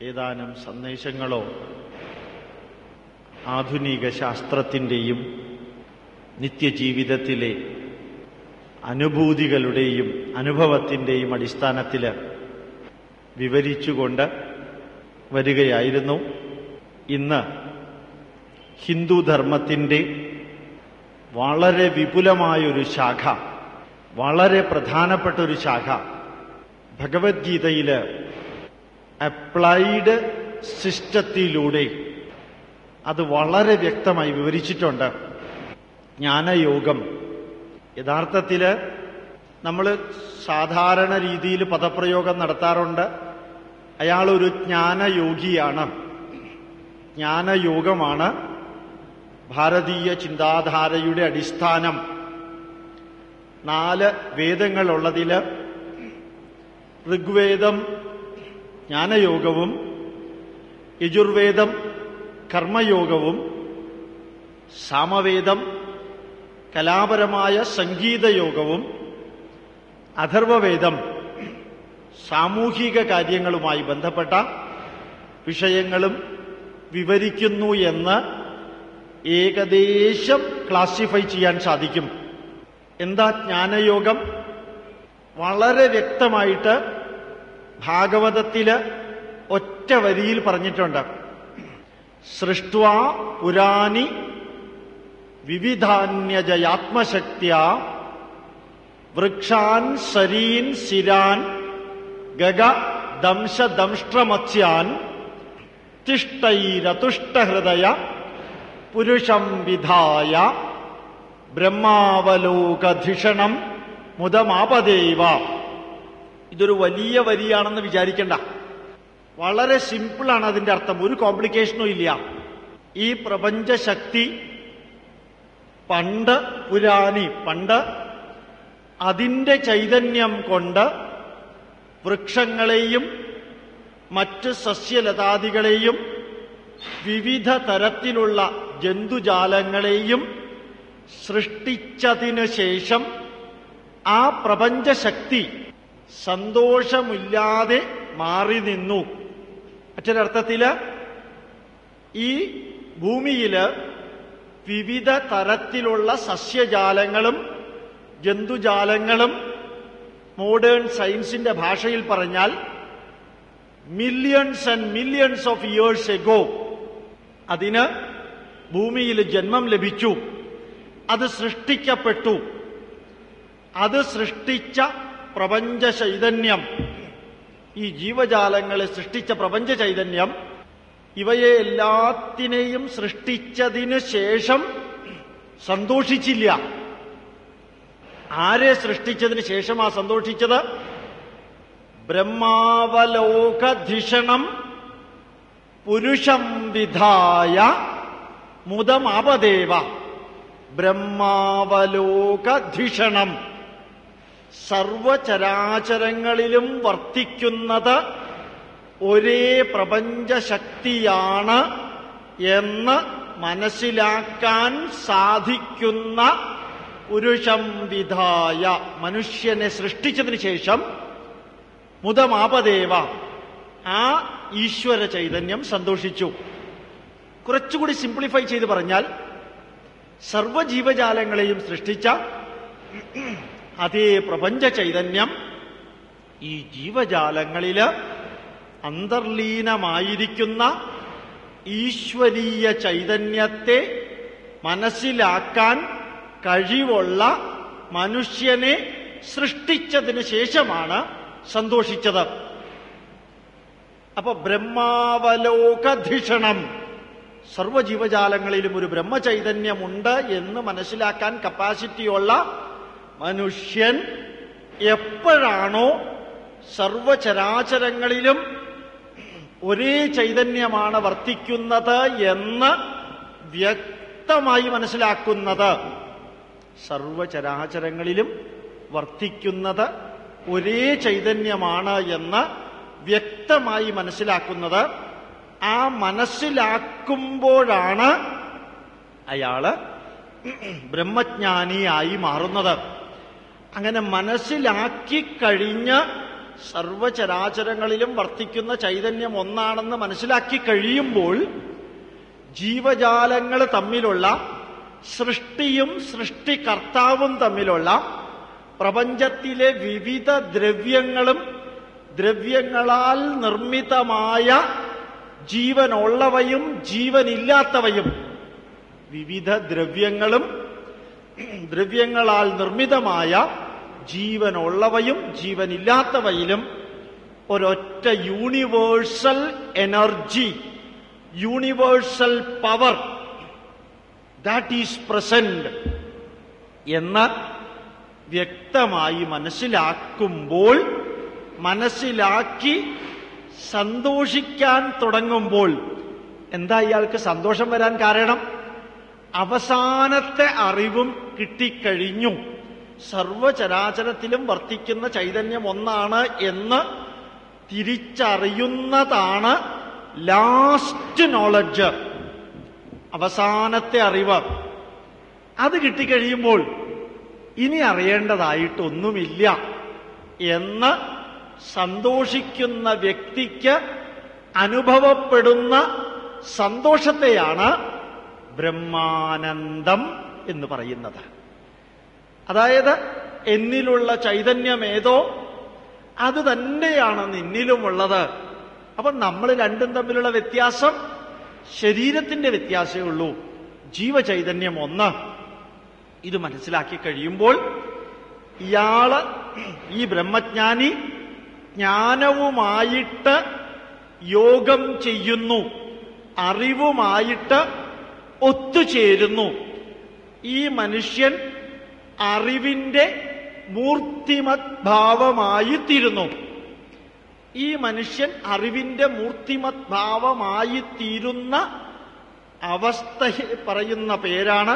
ഏതാനും സന്ദേശങ്ങളോ ആധുനിക ശാസ്ത്രത്തിൻ്റെയും നിത്യജീവിതത്തിലെ അനുഭൂതികളുടെയും അനുഭവത്തിൻ്റെയും അടിസ്ഥാനത്തിൽ വിവരിച്ചുകൊണ്ട് വരികയായിരുന്നു. ഇന്ന് ഹിന്ദുധർമ്മത്തിൻ്റെ വളരെ വിപുലമായൊരു ശാഖ, വളരെ പ്രധാനപ്പെട്ട ഒരു ശാഖ, ഭഗവത്ഗീതയിൽ അപ്ലൈഡ് സിസ്റ്റത്തിലൂടെ അത് വളരെ വ്യക്തമായി വിവരിച്ചിട്ടുണ്ട്. ജ്ഞാനയോഗം. യഥാർത്ഥത്തിൽ നമ്മൾ സാധാരണ രീതിയിൽ പദപ്രയോഗം നടത്താറുണ്ട്. അയാളൊരു ജ്ഞാനയോഗിയാണ്. ജ്ഞാനയോഗമാണ് ഭാരതീയ ചിന്താധാരയുടെ അടിസ്ഥാനം. 4 വേദങ്ങളുള്ളതിൽ ഋഗ്വേദം ജ്ഞാനയോഗവും, യജുർവേദം കർമ്മയോഗവും, സാമവേദം കലാപരമായ സംഗീതയോഗവും, അഥർവവേദം സാമൂഹിക കാര്യങ്ങളുമായി ബന്ധപ്പെട്ട വിഷയങ്ങളും വിവരിക്കുന്നു എന്ന് ഏകദേശം ക്ലാസിഫൈ ചെയ്യാൻ സാധിക്കും. എന്താ ജ്ഞാനയോഗം? വളരെ വ്യക്തമായിട്ട് ഭാഗവതത്തില് ഒറ്റ വരിയിൽ പറഞ്ഞിട്ടുണ്ട്. സൃഷ്ട്വാ പുരാണി വിവിധാന്യജയാത്മശക്തിയ വൃക്ഷാൻ സരീൻ സിരാൻ ഗഗ ദംശ ദംഷ്ട്രമത്സ്യാൻ തിഷ്ടൈരതുഷ്ടഹൃദയ പുരുഷം വിധായ ബ്രഹ്മാവലോകധിഷണം മുദമാപദേവ. ഇതൊരു വലിയ വരിയാണെന്ന് വിചാരിക്കണ്ട. വളരെ സിമ്പിളാണ് അതിന്റെ അർത്ഥം. ഒരു കോംപ്ലിക്കേഷനും ഇല്ല. ഈ പ്രപഞ്ചശക്തി പണ്ട് അതിന്റെ ചൈതന്യം കൊണ്ട് വൃക്ഷങ്ങളെയും മറ്റ് സസ്യലതാദികളെയും വിവിധ തരത്തിലുള്ള ജന്തുജാലങ്ങളെയും സൃഷ്ടിച്ചതിനു ശേഷം ആ പ്രപഞ്ചശക്തി സന്തോഷമില്ലാതെ മാറി നിന്നു. മറ്റൊരർത്ഥത്തില് ഈ ഭൂമിയില് വിവിധ തരത്തിലുള്ള സസ്യജാലങ്ങളും ജന്തുജാലങ്ങളും മോഡേൺ സയൻസിന്റെ ഭാഷയിൽ പറഞ്ഞാൽ millions and millions of years ago അതിന് ഭൂമിയിൽ ജന്മം ലഭിച്ചു. അത് സൃഷ്ടിക്കപ്പെട്ടു. അത് സൃഷ്ടിച്ച പ്രപഞ്ച ചൈതന്യം, ഈ ജീവജാലങ്ങളെ സൃഷ്ടിച്ച പ്രപഞ്ച ചൈതന്യം ഇവയെ എല്ലാത്തിനെയും സൃഷ്ടിച്ചതിനു ശേഷം സന്തോഷിച്ചില്ല. ആരെ സൃഷ്ടിച്ചതിന് ശേഷമാ സന്തോഷിച്ചത്? ബ്രഹ്മാവലോകധിഷണം പുരുഷം വിധായ മുദമാപദേവ. ബ്രഹ്മാവലോകധിഷണം, സർവചരാചരങ്ങളിലും വർത്തിക്കുന്നത് ഒരേ പ്രപഞ്ചശക്തിയാണ് എന്ന് മനസ്സിലാക്കാൻ സാധിക്കുന്ന പുരുഷം വിധായ, മനുഷ്യനെ സൃഷ്ടിച്ചതിന് ശേഷം മുദമാപദേവ, ആ ഈശ്വര ചൈതന്യം സന്തോഷിച്ചു. കുറച്ചുകൂടി സിംപ്ലിഫൈ ചെയ്ത് പറഞ്ഞാൽ സർവജീവജാലങ്ങളെയും സൃഷ്ടിച്ച അതേ പ്രപഞ്ച ചൈതന്യം ഈ ജീവജാലങ്ങളില് അന്തർലീനമായിരിക്കുന്ന ഈശ്വരീയ ചൈതന്യത്തെ മനസ്സിലാക്കാൻ കഴിവുള്ള മനുഷ്യനെ സൃഷ്ടിച്ചതിന് ശേഷമാണ് സന്തോഷിച്ചത്. അപ്പൊ ബ്രഹ്മാവലോകധിഷണം, സർവജീവജാലങ്ങളിലും ഒരു ബ്രഹ്മചൈതന്യമുണ്ട് എന്ന് മനസ്സിലാക്കാൻ കപ്പാസിറ്റിയുള്ള മനുഷ്യൻ എപ്പോഴാണോ സർവചരാചരങ്ങളിലും ഒരേ ചൈതന്യമാണ് വർത്തിക്കുന്നത് എന്ന് വ്യക്തമായി മനസ്സിലാക്കുന്നത്, സർവചരാചരങ്ങളിലും വർത്തിക്കുന്നത് ഒരേ ചൈതന്യമാണ് എന്ന് വ്യക്തമായി മനസ്സിലാക്കുന്നത്, ആ മനസ്സിലാക്കുമ്പോഴാണ് അയാള് ബ്രഹ്മജ്ഞാനിയായി മാറുന്നത്. അങ്ങനെ മനസ്സിലാക്കി കഴിഞ്ഞ് സർവചരാചരങ്ങളിലും വർത്തിക്കുന്ന ചൈതന്യം ഒന്നാണെന്ന് മനസ്സിലാക്കി കഴിയുമ്പോൾ ജീവജാലങ്ങൾ തമ്മിലുള്ള സൃഷ്ടിയും സൃഷ്ടികർത്താവും തമ്മിലുള്ള പ്രപഞ്ചത്തിലെ വിവിധ ദ്രവ്യങ്ങളും ദ്രവ്യങ്ങളാൽ നിർമ്മിതമായ ജീവനുള്ളവയും ജീവനില്ലാത്തവയും, വിവിധ ദ്രവ്യങ്ങളും ദ്രവ്യങ്ങളാൽ നിർമ്മിതമായ ജീവനുള്ളവയും ജീവനില്ലാത്തവയിലും ഒരൊറ്റ universal energy, universal power that is present എന്ന് വ്യക്തമായി മനസ്സിലാക്കുമ്പോൾ, മനസ്സിലാക്കി സന്തോഷിക്കാൻ തുടങ്ങുമ്പോൾ, എന്താ ഇയാൾക്ക് സന്തോഷം വരാൻ കാരണം? അവസാനത്തെ അറിവും കിട്ടിക്കഴിഞ്ഞു. സർവചരാചരത്തിലും വർത്തിക്കുന്ന ചൈതന്യം ഒന്നാണ് എന്ന് തിരിച്ചറിയുന്നതാണ് ലാസ്റ്റ് നോളജ്, അവസാനത്തെ അറിവ്. അത് കിട്ടിക്കഴിയുമ്പോൾ ഇനി അറിയേണ്ടതായിട്ടൊന്നുമില്ല എന്ന് സന്തോഷിക്കുന്ന വ്യക്തിക്ക് അനുഭവപ്പെടുന്ന സന്തോഷത്തെയാണ് ബ്രഹ്മാനന്ദം എന്ന് പറയുന്നത്. അതായത് എന്നിലുള്ള ചൈതന്യമേതോ അത് തന്നെയാണ് നിന്നിലുമുള്ളത്. അപ്പൊ നമ്മൾ രണ്ടും തമ്മിലുള്ള വ്യത്യാസം ശരീരത്തിന്റെ വ്യത്യാസമേ ഉള്ളൂ, ജീവചൈതന്യം ഒന്ന്. ഇത് മനസ്സിലാക്കി കഴിയുമ്പോൾ ഇയാള്, ഈ ബ്രഹ്മജ്ഞാനി, ജ്ഞാനവുമായിട്ട് യോഗം ചെയ്യുന്നു, അറിവുമായിട്ട് ഒത്തുചേരുന്നു. ഈ മനുഷ്യൻ അറിവിന്റെ മൂർത്തിമത് ഭാവമായി തീരുന്നു. ഈ മനുഷ്യൻ അറിവിന്റെ മൂർത്തിമത് ഭാവമായി തീരുന്ന അവസ്ഥയെ പറയുന്ന പേരാണ്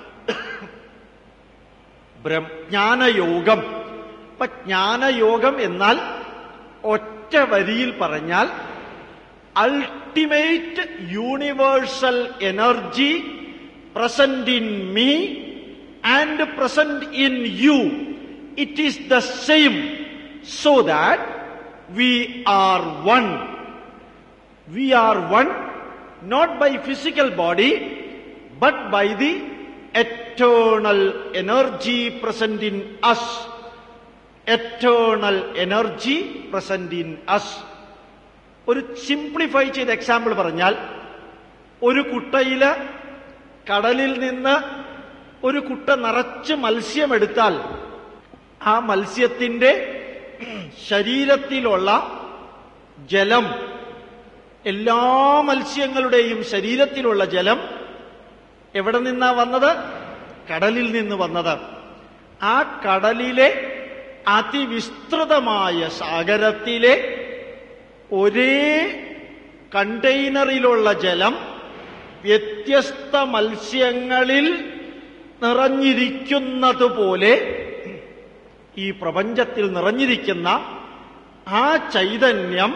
ജ്ഞാനയോഗം. അപ്പൊ ജ്ഞാനയോഗം എന്നാൽ ഒറ്റ വരിയിൽ പറഞ്ഞാൽ ultimate universal energy present in me and present in you. It is the same, so that we are one. We are one not by physical body but by the eternal energy present in us. Eternal energy present in us. ഒരു simplify ചെയ്ത example പറഞ്ഞാൽ, ഒരു കുട്ടയില് കടലിൽ നിന്ന് ഒരു കുട്ട നിറച്ച് മത്സ്യമെടുത്താൽ ആ മത്സ്യത്തിന്റെ ശരീരത്തിലുള്ള ജലം, എല്ലാ മത്സ്യങ്ങളുടെയും ശരീരത്തിലുള്ള ജലം എവിടെ നിന്നാ വന്നത്? കടലിൽ നിന്ന് വന്നത്. ആ കടലിലെ അതിവിസ്തൃതമായ സാഗരത്തിലെ ഒരേ കണ്ടെയ്നറിലുള്ള ജലം വ്യത്യസ്ത മത്സ്യങ്ങളിൽ നിറഞ്ഞിരിക്കുന്നതുപോലെ ഈ പ്രപഞ്ചത്തിൽ നിറഞ്ഞിരിക്കുന്ന ആ ചൈതന്യം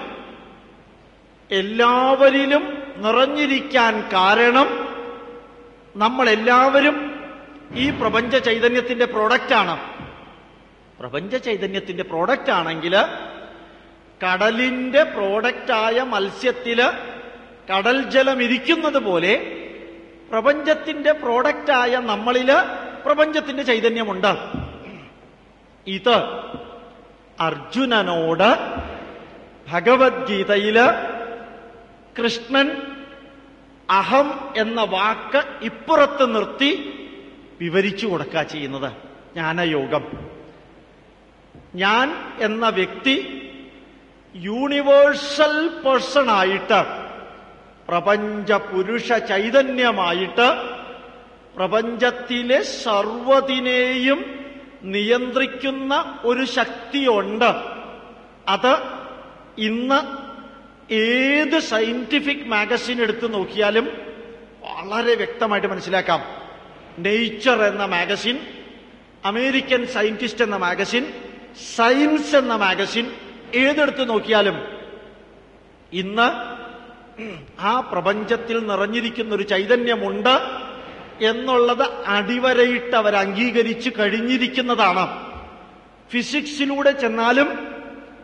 എല്ലാവരിലും നിറഞ്ഞിരിക്കാൻ കാരണം നമ്മളെല്ലാവരും ഈ പ്രപഞ്ച ചൈതന്യത്തിന്റെ പ്രോഡക്റ്റാണ്. പ്രപഞ്ച ചൈതന്യത്തിന്റെ പ്രോഡക്റ്റ് ആണെങ്കിൽ കടലിന്റെ പ്രോഡക്റ്റായ മത്സ്യത്തില് കടൽ ജലം ഇരിക്കുന്നത് പോലെ പ്രപഞ്ചത്തിന്റെ പ്രോഡക്റ്റായ നമ്മളില് പ്രപഞ്ചത്തിന്റെ ചൈതന്യമുണ്ട്. ഇത് അർജുനനോട് ഭഗവത്ഗീതയില് കൃഷ്ണൻ അഹം എന്ന വാക്ക് ഇപ്പുറത്ത് നിർത്തി വിവരിച്ചു കൊടുക്കുക ചെയ്യുന്നത്. ജ്ഞാനയോഗം. ഞാൻ എന്ന വ്യക്തി യൂണിവേഴ്സൽ പേഴ്സണായിട്ട്, പ്രപഞ്ച പുരുഷ ചൈതന്യമായിട്ട് പ്രപഞ്ചത്തിലെ സർവ്വതിനെയും നിയന്ത്രിക്കുന്ന ഒരു ശക്തിയുണ്ട്. അത് ഇന്ന് ഏത് സയന്റിഫിക് മാഗസിൻ എടുത്തു നോക്കിയാലും വളരെ വ്യക്തമായിട്ട് മനസ്സിലാക്കാം. നേച്ചർ എന്ന മാഗസിൻ, അമേരിക്കൻ സയന്റിസ്റ്റ് എന്ന മാഗസിൻ, സയൻസ് എന്ന മാഗസിൻ ഏതെടുത്ത് നോക്കിയാലും ഇന്ന് ആ പ്രപഞ്ചത്തിൽ നിറഞ്ഞിരിക്കുന്ന ഒരു ചൈതന്യമുണ്ട് എന്നുള്ളത് അടിവരയിട്ട് അവർ അംഗീകരിച്ച് കഴിഞ്ഞിരിക്കുന്നതാണ്. ഫിസിക്സിലൂടെ ചെന്നാലും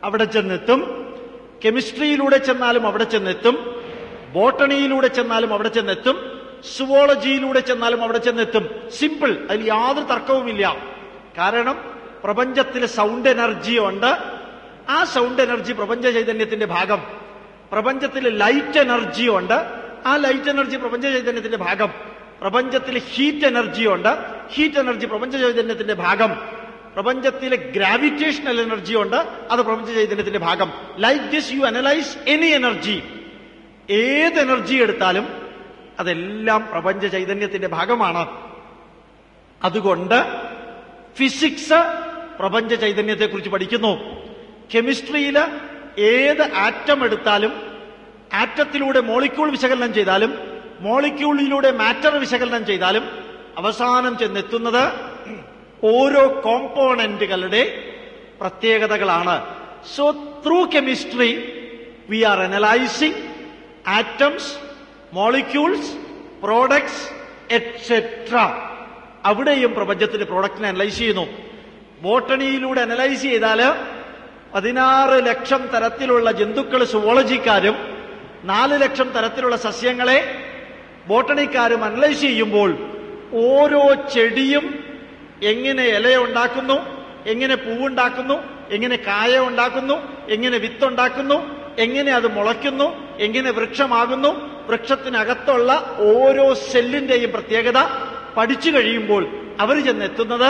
അവിടെ ചെന്നെത്തും. കെമിസ്ട്രിയിലൂടെ ചെന്നാലും അവിടെ ചെന്നെത്തും. ബോട്ടണിയിലൂടെ ചെന്നാലും അവിടെ ചെന്നെത്തും. സുവോളജിയിലൂടെ ചെന്നാലും അവിടെ ചെന്നെത്തും. സിമ്പിൾ, അതിൽ യാതൊരു തർക്കവുമില്ല. കാരണം പ്രപഞ്ചത്തിൽ സൗണ്ട് എനർജി ഉണ്ട്. ആ സൗണ്ട് എനർജി പ്രപഞ്ച ചൈതന്യത്തിന്റെ ഭാഗം. പ്രപഞ്ചത്തിൽ ലൈറ്റ് എനർജി ഉണ്ട്. ആ ലൈറ്റ് എനർജി പ്രപഞ്ച ചൈതന്യത്തിന്റെ ഭാഗം. പ്രപഞ്ചത്തിൽ ഹീറ്റ് എനർജി ഉണ്ട്. ഹീറ്റ് എനർജി പ്രപഞ്ച ചൈതന്യത്തിന്റെ ഭാഗം. പ്രപഞ്ചത്തിലെ ഗ്രാവിറ്റേഷണൽ എനർജി ഉണ്ട്. അത് പ്രപഞ്ച ചൈതന്യത്തിന്റെ ഭാഗം. Like this you analyse any energy. ഏത് എനർജി എടുത്താലും അതെല്ലാം പ്രപഞ്ച ചൈതന്യത്തിന്റെ ഭാഗമാണ്. അതുകൊണ്ട് ഫിസിക്സ് പ്രപഞ്ച ചൈതന്യത്തെക്കുറിച്ച് പഠിക്കുന്നു. കെമിസ്ട്രിയിൽ ഏത് ആറ്റം എടുത്താലും, ആറ്റത്തിലൂടെ മോളിക്യൂൾ വിശകലനം ചെയ്താലും, മോളിക്യൂളിലൂടെ മാറ്റർ വിശകലനം ചെയ്താലും അവസാനം ചെന്നെത്തുന്നത് ഓരോ കോമ്പോണന്റുകളുടെ പ്രത്യേകതകളാണ്. So through chemistry we are analysing atoms, molecules, products etcetera. അവിടെയും പ്രപഞ്ചത്തിന്റെ പ്രോഡക്റ്റിനെ അനലൈസ് ചെയ്യുന്നു. ബോട്ടണിയിലൂടെ അനലൈസ് ചെയ്താൽ 16 ലക്ഷം തരത്തിലുള്ള ജന്തുക്കൾ സുവോളജിക്കാരും 4 ലക്ഷം തരത്തിലുള്ള സസ്യങ്ങളെ ബോട്ടണിക്കാരും അനലൈസ് ചെയ്യുമ്പോൾ ഓരോ ചെടിയും എങ്ങനെ ഇല ഉണ്ടാക്കുന്നു, എങ്ങനെ പൂവുണ്ടാക്കുന്നു, എങ്ങനെ കായ ഉണ്ടാക്കുന്നു, എങ്ങനെ വിത്തുണ്ടാക്കുന്നു, എങ്ങനെ അത് മുളയ്ക്കുന്നു, എങ്ങനെ വൃക്ഷമാകുന്നു, വൃക്ഷത്തിനകത്തുള്ള ഓരോ സെല്ലിന്റെയും പ്രത്യേകത പഠിച്ചു കഴിയുമ്പോൾ അവർ ചെന്നെത്തുന്നത്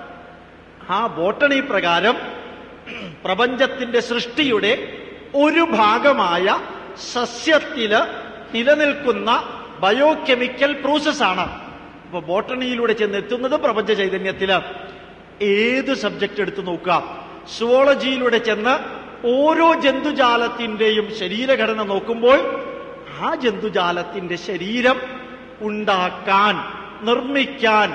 ആ ബോട്ടണി പ്രകാരം പ്രപഞ്ചത്തിന്റെ സൃഷ്ടിയുടെ ഒരു ഭാഗമായ സസ്യത്തില് നിലനിൽക്കുന്ന ബയോകെമിക്കൽ പ്രോസസ്സാണ്. അപ്പൊ ബോട്ടണിയിലൂടെ ചെന്നെത്തുന്നത് പ്രപഞ്ച ചൈതന്യത്തില്. ഏത് സബ്ജക്ട് എടുത്തു നോക്കുക, സുവോളജിയിലൂടെ ചെന്ന് ഓരോ ജന്തുജാലത്തിന്റെയും ശരീരഘടന നോക്കുമ്പോൾ ആ ജന്തുജാലത്തിന്റെ ശരീരം ഉണ്ടാക്കാൻ, നിർമ്മിക്കാൻ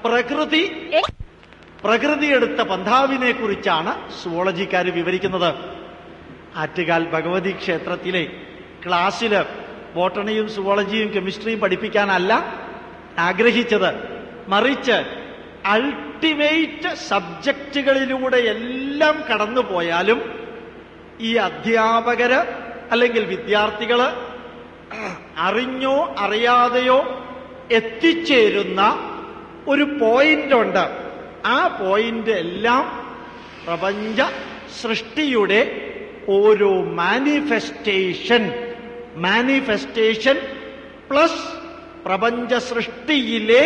പ്രകൃതി എടുത്ത പന്ഥാവിനെ കുറിച്ചാണ് സുവോളജിക്കാർ വിവരിക്കുന്നത്. ആറ്റുകാൽ ഭഗവതി ക്ഷേത്രത്തിലെ ക്ലാസ്സില് ബോട്ടണിയും സുവോളജിയും കെമിസ്ട്രിയും പഠിപ്പിക്കാനല്ല ആഗ്രഹിച്ചത്. മറിച്ച് അൾട്ടിമേറ്റ് സബ്ജക്റ്റുകളിലൂടെ എല്ലാം കടന്നുപോയാലും ഈ അധ്യാപകര് അല്ലെങ്കിൽ വിദ്യാർത്ഥികള് അറിഞ്ഞോ അറിയാതെയോ എത്തിച്ചേരുന്ന ഒരു പോയിന്റ് ഉണ്ട്. ആ പോയിന്റ് എല്ലാം പ്രപഞ്ച സൃഷ്ടിയുടെ ഓരോ മാനിഫെസ്റ്റേഷൻ പ്ലസ് പ്രപഞ്ച സൃഷ്ടിയിലെ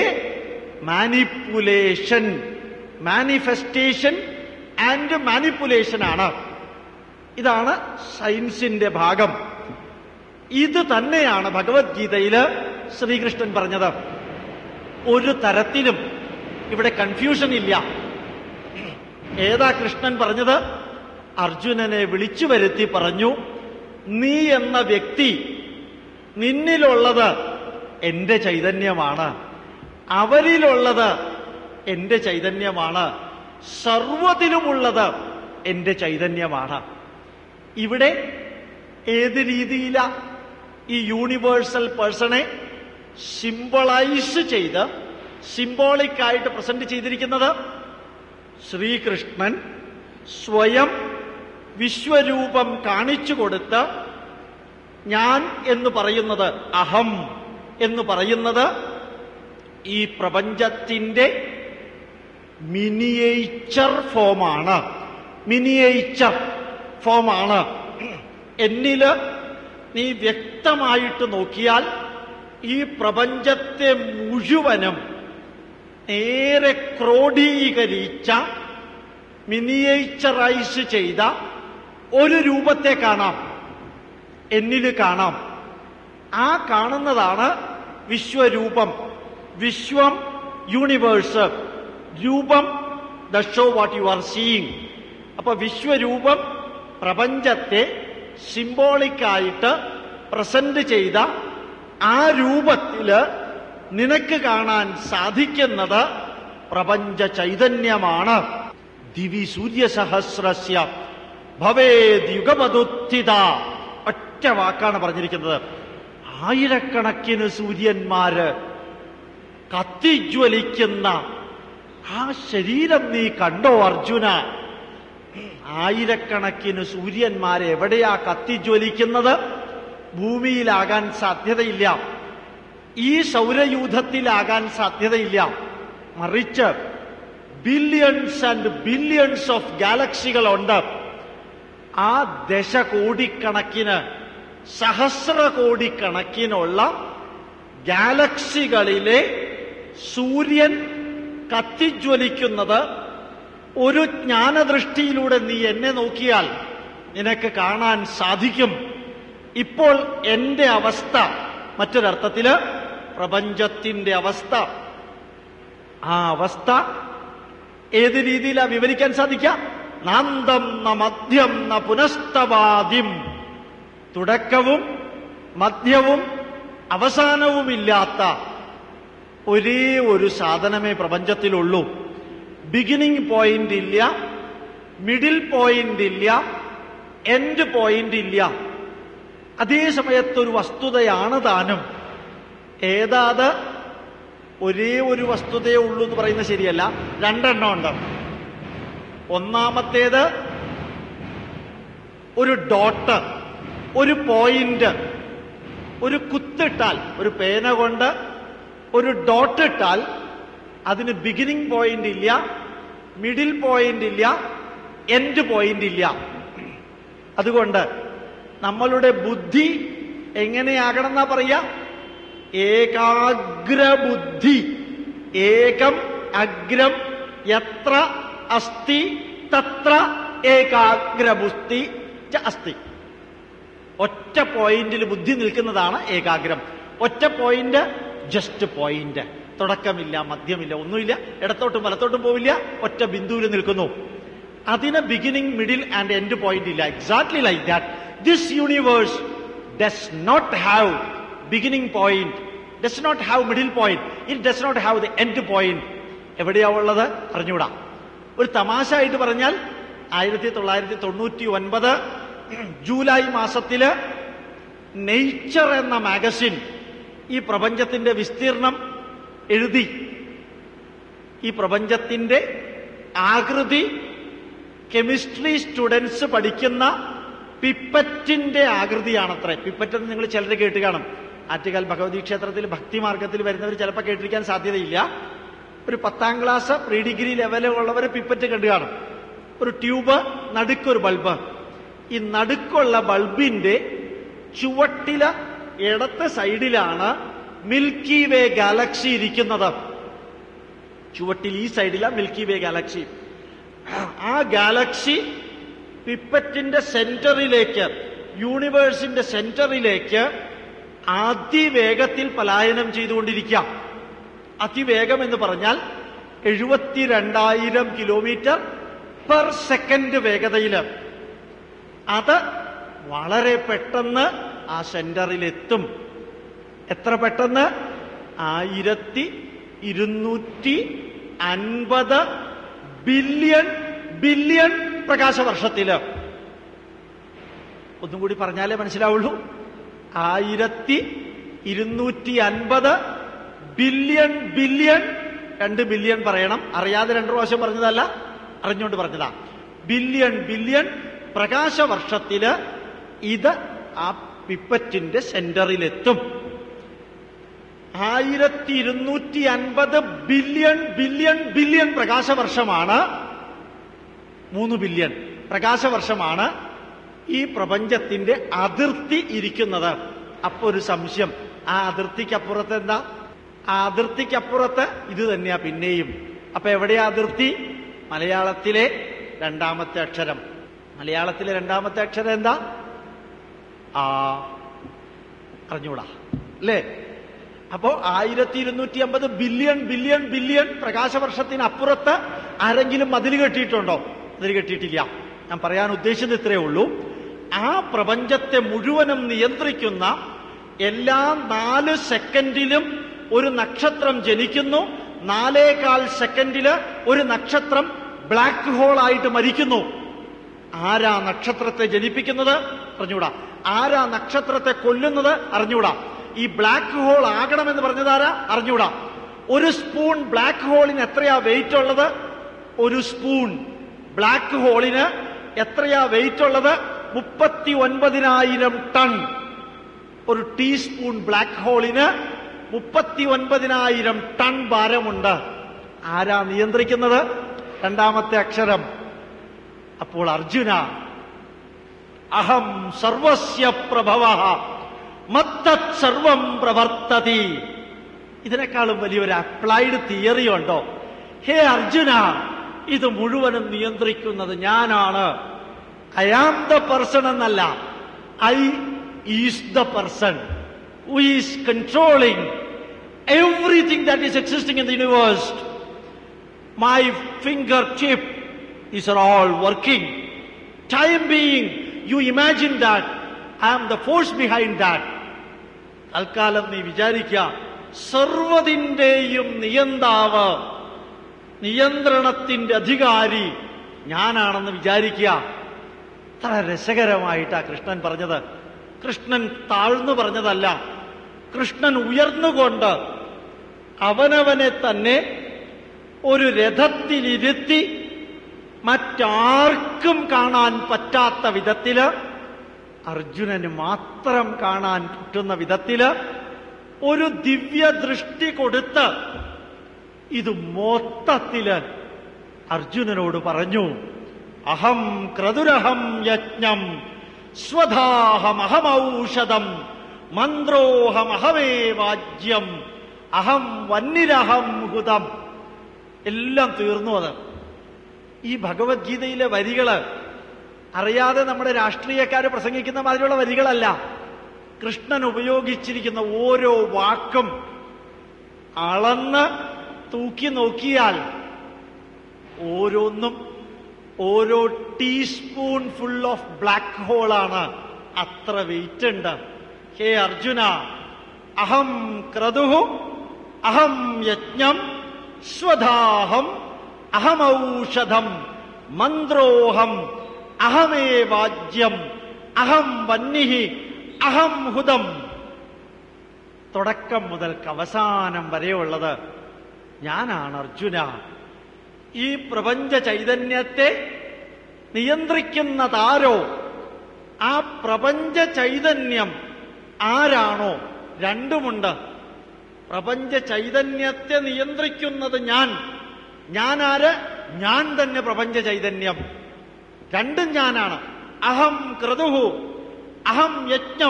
മാനിഫെസ്റ്റേഷൻ ആൻഡ് മാനിപ്പുലേഷൻ ആണ്. ഇതാണ് സയൻസിന്റെ ഭാഗം. ഇത് തന്നെയാണ് ഭഗവത്ഗീതയില് ശ്രീകൃഷ്ണൻ പറഞ്ഞത്. ഒരു തരത്തിലും ഇവിടെ കൺഫ്യൂഷൻ ഇല്ല. ഏതാ കൃഷ്ണൻ പറഞ്ഞത്? അർജുനനെ വിളിച്ചു വരുത്തി പറഞ്ഞു, നീ എന്ന വ്യക്തി, നിന്നിലുള്ളത് എന്റെ ചൈതന്യമാണ്, അവരിലുള്ളത് എന്റെ ചൈതന്യമാണ്, സർവ്വതിലുമുള്ളത് എന്റെ ചൈതന്യമാണ്. ഇവിടെ ഏത് രീതിയിലാ ഈ യൂണിവേഴ്സൽ പേഴ്സണെ സിംബളൈസ് ചെയ്ത് സിംബോളിക്കായിട്ട് പ്രസന്റ് ചെയ്തിരിക്കുന്നത്? ശ്രീകൃഷ്ണൻ സ്വയം വിശ്വരൂപം കാണിച്ചു കൊടുത്ത് ഞാൻ എന്ന് പറയുന്നത്, അഹം എന്ന് പറയുന്നത് ഈ പ്രപഞ്ചത്തിന്റെ മിനിയേച്ചർ ഫോമാണ്. എന്നില് നീ വ്യക്തമായിട്ട് നോക്കിയാൽ ഈ പ്രപഞ്ചത്തെ മുഴുവനും നേരെ ക്രോഡീകരിച്ച, മിനിയേച്ചറൈസ് ചെയ്ത ഒരു രൂപത്തെ കാണാം, എന്നില് കാണാം. ആ കാണുന്നതാണ് വിശ്വരൂപം. വിശ്വം യൂണിവേഴ്സ്, രൂപം the show what you are seeing. അപ്പൊ വിശ്വരൂപം പ്രപഞ്ചത്തെ സിംബോളിക്കായിട്ട് പ്രസന്റ് ചെയ്ത ആ രൂപത്തില് നിനക്ക് കാണാൻ സാധിക്കുന്നത് പ്രപഞ്ച ചൈതന്യമാണ്. ദിവി സൂര്യസഹസ്രസ്യ ഭവേദ് യുഗമതുത്ഥിത. ഒറ്റ വാക്കാണ് പറഞ്ഞിരിക്കുന്നത്. ആയിരക്കണക്കിന് സൂര്യന്മാര് കത്തിജ്വലിക്കുന്ന ആ ശരീരം നീ കണ്ടോ അർജുന? ആയിരക്കണക്കിന് സൂര്യന്മാരെ എവിടെയാ കത്തിജ്വലിക്കുന്നത്? ഭൂമിയിലാകാൻ സാധ്യതയില്ല, ഈ സൗരയൂഥത്തിലാകാൻ സാധ്യതയില്ല. മറിച്ച് ബില്യൺസ് ആൻഡ് ബില്യൺസ് ഓഫ് ഗാലക്സികളുണ്ട്. ആ ദശകോടിക്കണക്കിന്, സഹസ്രകോടിക്കണക്കിനുള്ള ഗാലക്സികളിലെ സൂര്യൻ കത്തിജ്വലിക്കുന്നത് ഒരു ജ്ഞാനദൃഷ്ടിയിലൂടെ നീ എന്നെ നോക്കിയാൽ നിനക്ക് കാണാൻ സാധിക്കും. ഇപ്പോൾ എന്റെ അവസ്ഥ, മറ്റൊരർത്ഥത്തില് പ്രപഞ്ചത്തിന്റെ അവസ്ഥ, ആ അവസ്ഥ ഏത് രീതിയിലാണ് വിവരിക്കാൻ സാധിക്കാം? നാന്തം ന മധ്യം ന പുനസ്തവാദിം. തുടക്കവും മധ്യവും അവസാനവുമില്ലാത്ത ഒരേ ഒരു സാധനമേ പ്രപഞ്ചത്തിലുള്ളൂ. ബിഗിനിങ് പോയിന്റ് ഇല്ല, മിഡിൽ പോയിന്റ് ഇല്ല, എൻഡ് പോയിന്റ് ഇല്ല. അതേ സമയത്തൊരു വസ്തുതയാണ് താനും. ഏതാത്? ഒരേ ഒരു വസ്തുതയേ ഉള്ളൂ എന്ന് പറയുന്നത് ശരിയല്ല, രണ്ടെണ്ണം ഉണ്ട്. ഒന്നാമത്തേത് ഒരു ഡോട്ട്, ഒരു പോയിന്റ്, ഒരു കുത്തിട്ടാൽ, ഒരു പേന കൊണ്ട് ഒരു ഡോട്ട് ഇട്ടാൽ അതിന് ബിഗിനിങ് പോയിന്റ് ഇല്ല, മിഡിൽ പോയിന്റ് ഇല്ല, എൻഡ് പോയിന്റ് ഇല്ല. അതുകൊണ്ട് നമ്മളുടെ ബുദ്ധി എങ്ങനെയാകണം എന്നാ പറയാ? ഏകാഗ്രബുദ്ധി. ഏകം അഗ്രം യത്ര അസ്തി തത്ര ഏകാഗ്രബുദ്ധി ച അസ്തി. ഒറ്റ പോയിന്റിൽ ബുദ്ധി നിൽക്കുന്നതാണ് ഏകാഗ്രം. ഒറ്റ പോയിന്റ്, ജസ്റ്റ് പോയിന്റ്. തുടക്കമില്ല, മധ്യമില്ല, ഒന്നുമില്ല, ഇടത്തോട്ടും വലത്തോട്ടും പോവില്ല, ഒറ്റ ബിന്ദുവിൽ നിൽക്കുന്നു. അതിന് beginning, middle and end point ഇല്ല. Exactly like that this universe does not have beginning point, does not have middle point, it does not have the end point. എവിടെയാ ഉള്ളത്? അറിഞ്ഞൂടാ. ഒരു തമാശ ആയിട്ട് പറഞ്ഞാൽ 1999 ജൂലൈ മാസത്തില് നേച്ചർ എന്ന മാഗസിൻ ഈ പ്രപഞ്ചത്തിന്റെ വിസ്തീർണം എഴുതി. ഈ പ്രപഞ്ചത്തിന്റെ ആകൃതി കെമിസ്ട്രി സ്റ്റുഡൻസ് പഠിക്കുന്ന പിപ്പറ്റിന്റെ ആകൃതിയാണത്രേ. പിപ്പറ്റ് എന്ന് നിങ്ങൾ ചിലർ കേട്ട് കാണും. ആറ്റുകാൽ ഭഗവതി ക്ഷേത്രത്തിൽ ഭക്തിമാർഗത്തിൽ വരുന്നവർ ചിലപ്പോൾ കേട്ടിരിക്കാൻ സാധ്യതയില്ല. ഒരു 10ാം ക്ലാസ് പ്രീ ഡിഗ്രി ലെവലുള്ളവർ പിപ്പറ്റ് കണ്ടു കാണും. ഒരു ട്യൂബ്, നടുക്കൊരു ബൾബ്. ഈ നടുക്കുള്ള ബൾബിന്റെ ചുവട്ടില് ഇടത്തെ സൈഡിലാണ് മിൽക്കി വേ ഗാലക്സി ഇരിക്കുന്നത്. ചുവട്ടിൽ ഈ സൈഡിലാണ് മിൽക്കി വേ ഗാലക്സി. ആ ഗാലക്സി പിപ്പറ്റിന്റെ സെന്ററിലേക്ക്, യൂണിവേഴ്സിന്റെ സെന്ററിലേക്ക് അതിവേഗത്തിൽ പലായനം ചെയ്തുകൊണ്ടിരിക്കാം. അതിവേഗം എന്ന് പറഞ്ഞാൽ 72,000 കിലോമീറ്റർ പെർ സെക്കൻഡ് വേഗതയില്. അത് വളരെ പെട്ടെന്ന് ആ സെന്ററിലെത്തും. എത്ര പെട്ടെന്ന്? 1250 ബില്യൺ പ്രകാശവർഷത്തില്. ഒന്നും കൂടി പറഞ്ഞാലേ മനസ്സിലാവുള്ളൂ. 1250 ബില്യൺ. 2 ബില്യൺ പറയണം. അറിയാതെ 2 പ്രാവശ്യം പറഞ്ഞതല്ല, അറിഞ്ഞുകൊണ്ട് പറഞ്ഞതാ. ബില്യൺ പ്രകാശവർഷത്തില് ഇത് ആ പിപ്പറ്റിന്റെ സെന്ററിലെത്തും. 1250 ബില്യൺ പ്രകാശവർഷമാണ്, 3 ബില്യൺ പ്രകാശവർഷമാണ് ഈ പ്രപഞ്ചത്തിന്റെ അതിർത്തി ഇരിക്കുന്നത്. അപ്പൊ ഒരു സംശയം, ആ അതിർത്തിക്കപ്പുറത്ത് എന്താ? ആ അതിർത്തിക്കപ്പുറത്ത് ഇത് തന്നെയാ പിന്നെയും. അപ്പൊ എവിടെയാ അതിർത്തി? മലയാളത്തിലെ 2ാമത്തെ അക്ഷരം. മലയാളത്തിലെ 2ാമത്തെ അക്ഷരം എന്താ? ആ. അറിഞ്ഞൂടാ അല്ലേ? അപ്പോ 1250 ബില്യൺ പ്രകാശവർഷത്തിനപ്പുറത്ത് ആരെങ്കിലും മതിൽ കെട്ടിയിട്ടുണ്ടോ? മതിൽ കെട്ടിയിട്ടില്ല. ഞാൻ പറയാൻ ഉദ്ദേശിച്ചത് ഇത്രയേ ഉള്ളൂ. ആ പ്രപഞ്ചത്തെ മുഴുവനും നിയന്ത്രിക്കുന്ന എല്ലാ 4 സെക്കൻഡിലും ഒരു നക്ഷത്രം ജനിക്കുന്നു. 4.25 സെക്കൻഡില് ഒരു നക്ഷത്രം ബ്ലാക്ക് ഹോൾ ആയിട്ട് മരിക്കുന്നു. ആരാ നക്ഷത്രത്തെ ജനിപ്പിക്കുന്നത്? അറിഞ്ഞൂടാ. ആരാ നക്ഷത്രത്തെ കൊല്ലുന്നത്? അറിഞ്ഞൂടാ. ഈ ബ്ലാക്ക് ഹോൾ ആകണമെന്ന് പറഞ്ഞതാരാ? അറിഞ്ഞൂടാ. ഒരു സ്പൂൺ ബ്ലാക്ക് ഹോളിന് എത്രയാ വെയിറ്റ് ഉള്ളത്? ഒരു സ്പൂൺ ബ്ലാക്ക് ഹോളിന് എത്രയാ വെയിറ്റ് ഉള്ളത്? 39,000 ടൺ. ഒരു ടീസ്പൂൺ ബ്ലാക്ക് ഹോളിന് 39,000 ടൺ ഭാരമുണ്ട്. ആരാ നിയന്ത്രിക്കുന്നത്? രണ്ടാമത്തെ അക്ഷരം. അപ്പോൾ അർജുന, അഹം സർവസ്യ പ്രഭവഃ മത്തത് സർവം പ്രവർത്തതി. ഇതിനേക്കാളും വലിയൊരു അപ്ലൈഡ് തിയറി ഉണ്ടോ? ഹേ അർജുന, ഇത് മുഴുവനും നിയന്ത്രിക്കുന്നത് ഞാനാണ്. ഐ ആം ദ പേഴ്സൺ എന്നല്ല, I is the person who is controlling everything that is existing in the universe. My fingertip is all working. Time being, you imagine that I am the force behind that. തൽക്കാലം നീ വിചാരിക്കുക, സർവ്വതിന്റെയും നിയന്താവ്, നിയന്ത്രണത്തിന്റെ അധികാരി ഞാനാണെന്ന് വിചാരിക്കുക. അത്ര രസകരമായിട്ടാ കൃഷ്ണൻ പറഞ്ഞത്. കൃഷ്ണൻ താഴ്ന്നു പറഞ്ഞതല്ല, കൃഷ്ണൻ ഉയർന്നുകൊണ്ട് അവനവനെ തന്നെ ഒരു രഥത്തിലിരുത്തി മറ്റാർക്കും കാണാൻ പറ്റാത്ത വിധത്തില്, അർജുനന് മാത്രം കാണാൻ പറ്റുന്ന വിധത്തില് ഒരു ദിവ്യ ദൃഷ്ടി കൊടുത്ത് ഇത് മൊത്തത്തില് അർജുനനോട് പറഞ്ഞു. അഹം ക്രതുരഹം യജ്ഞം സ്വധാഹമഹമൗഷധം മന്ത്രോഹമഹമേ വാജ്യം അഹം വന്നിരഹം ഹുതം. എല്ലാം തീർന്നു. അത് ഈ ഭഗവത്ഗീതയിലെ വരികള് അറിയാതെ നമ്മുടെ രാഷ്ട്രീയക്കാര് പ്രസംഗിക്കുന്ന മാതിരിയുള്ള വരികളല്ല. കൃഷ്ണൻ ഉപയോഗിച്ചിരിക്കുന്ന ഓരോ വാക്കും അളന്ന് തൂക്കി നോക്കിയാൽ ഓരോന്നും ഓരോ ടീസ്പൂൺ ഫുൾ ഓഫ് ബ്ലാക്ക് ഹോളാണ്. അത്ര വെയിറ്റ് ഉണ്ട്. ഹേ അർജുന, അഹം ക്രതുഹു അഹം യജ്ഞം സ്വധാഹം അഹമൗഷധം മന്ത്രോഹം അഹമേ വാജ്യം അഹം വന്നിഹി അഹം ഹുതം. തുടക്കം മുതൽക്ക് അവസാനം വരെയുള്ളത് ഞാനാണ് അർജുന. ഈ പ്രപഞ്ച ചൈതന്യത്തെ നിയന്ത്രിക്കുന്നതാരോ, ആ പ്രപഞ്ച ചൈതന്യം ആരാണോ? രണ്ടുമുണ്ട്. പ്രപഞ്ച ചൈതന്യത്തെ നിയന്ത്രിക്കുന്നത് ഞാൻ. ഞാനാര്? ഞാൻ തന്നെ പ്രപഞ്ച ചൈതന്യം. രണ്ടും ഞാനാണ്. അഹം ക്രതുഹു അഹം യജ്ഞം.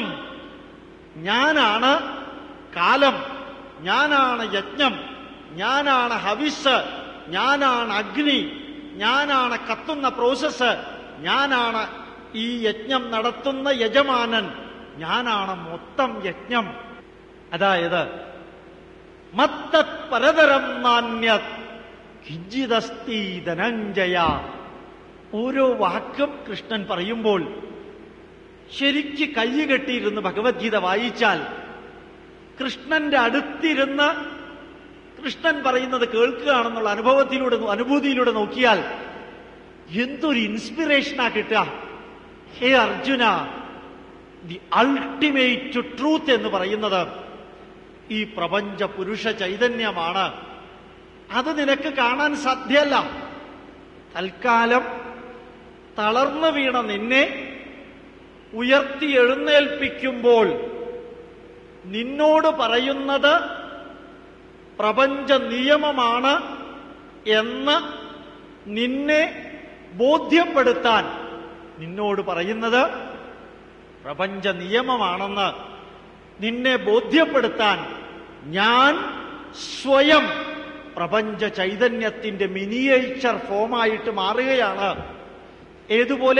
ഞാനാണ് കാലം, ഞാനാണ് യജ്ഞം, ഞാനാണ് ഹവിസ്, ഞാനാണ് അഗ്നി, ഞാനാണ് കത്തുന്ന പ്രോസസ്, ഞാനാണ് ഈ യജ്ഞം നടത്തുന്ന യജമാനൻ, ഞാനാണ് മൊത്തം യജ്ഞം. അതായത് മത്തത് പരതരം നാന്യത് കിഞ്ചിദസ്തി ധനഞ്ജയ. ഓരോ വാക്കും കൃഷ്ണൻ പറയുമ്പോൾ ശരിക്ക് കൈകെട്ടിയിരുന്ന് ഭഗവത്ഗീത വായിച്ചാൽ, കൃഷ്ണന്റെ അടുത്തിരുന്ന് കൃഷ്ണൻ പറയുന്നത് കേൾക്കുകയാണെന്നുള്ള അനുഭൂതിയിലൂടെ നോക്കിയാൽ എന്തൊരു ഇൻസ്പിറേഷനാ കിട്ടുക. ഹേ അർജുന, ദി അൾട്ടിമേറ്റ് ട്രൂത്ത് എന്ന് പറയുന്നത് ഈ പ്രപഞ്ച പുരുഷ ചൈതന്യമാണ്. അത് നിനക്ക് കാണാൻ സാധ്യമല്ല. തൽക്കാലം തളർന്നു വീണ നിന്നെ ഉയർത്തി എഴുന്നേൽപ്പിക്കുമ്പോൾ നിന്നോട് പറയുന്നത് പ്രപഞ്ച നിയമമാണ് എന്ന് നിന്നെ ബോധ്യപ്പെടുത്താൻ, നിന്നോട് പറയുന്നത് പ്രപഞ്ച നിയമമാണെന്ന് നിന്നെ ബോധ്യപ്പെടുത്താൻ ഞാൻ സ്വയം പ്രപഞ്ച ചൈതന്യത്തിന്റെ മിനിയേച്ചർ ഫോമായിട്ട് മാറുകയാണ്. ഏതുപോലെ?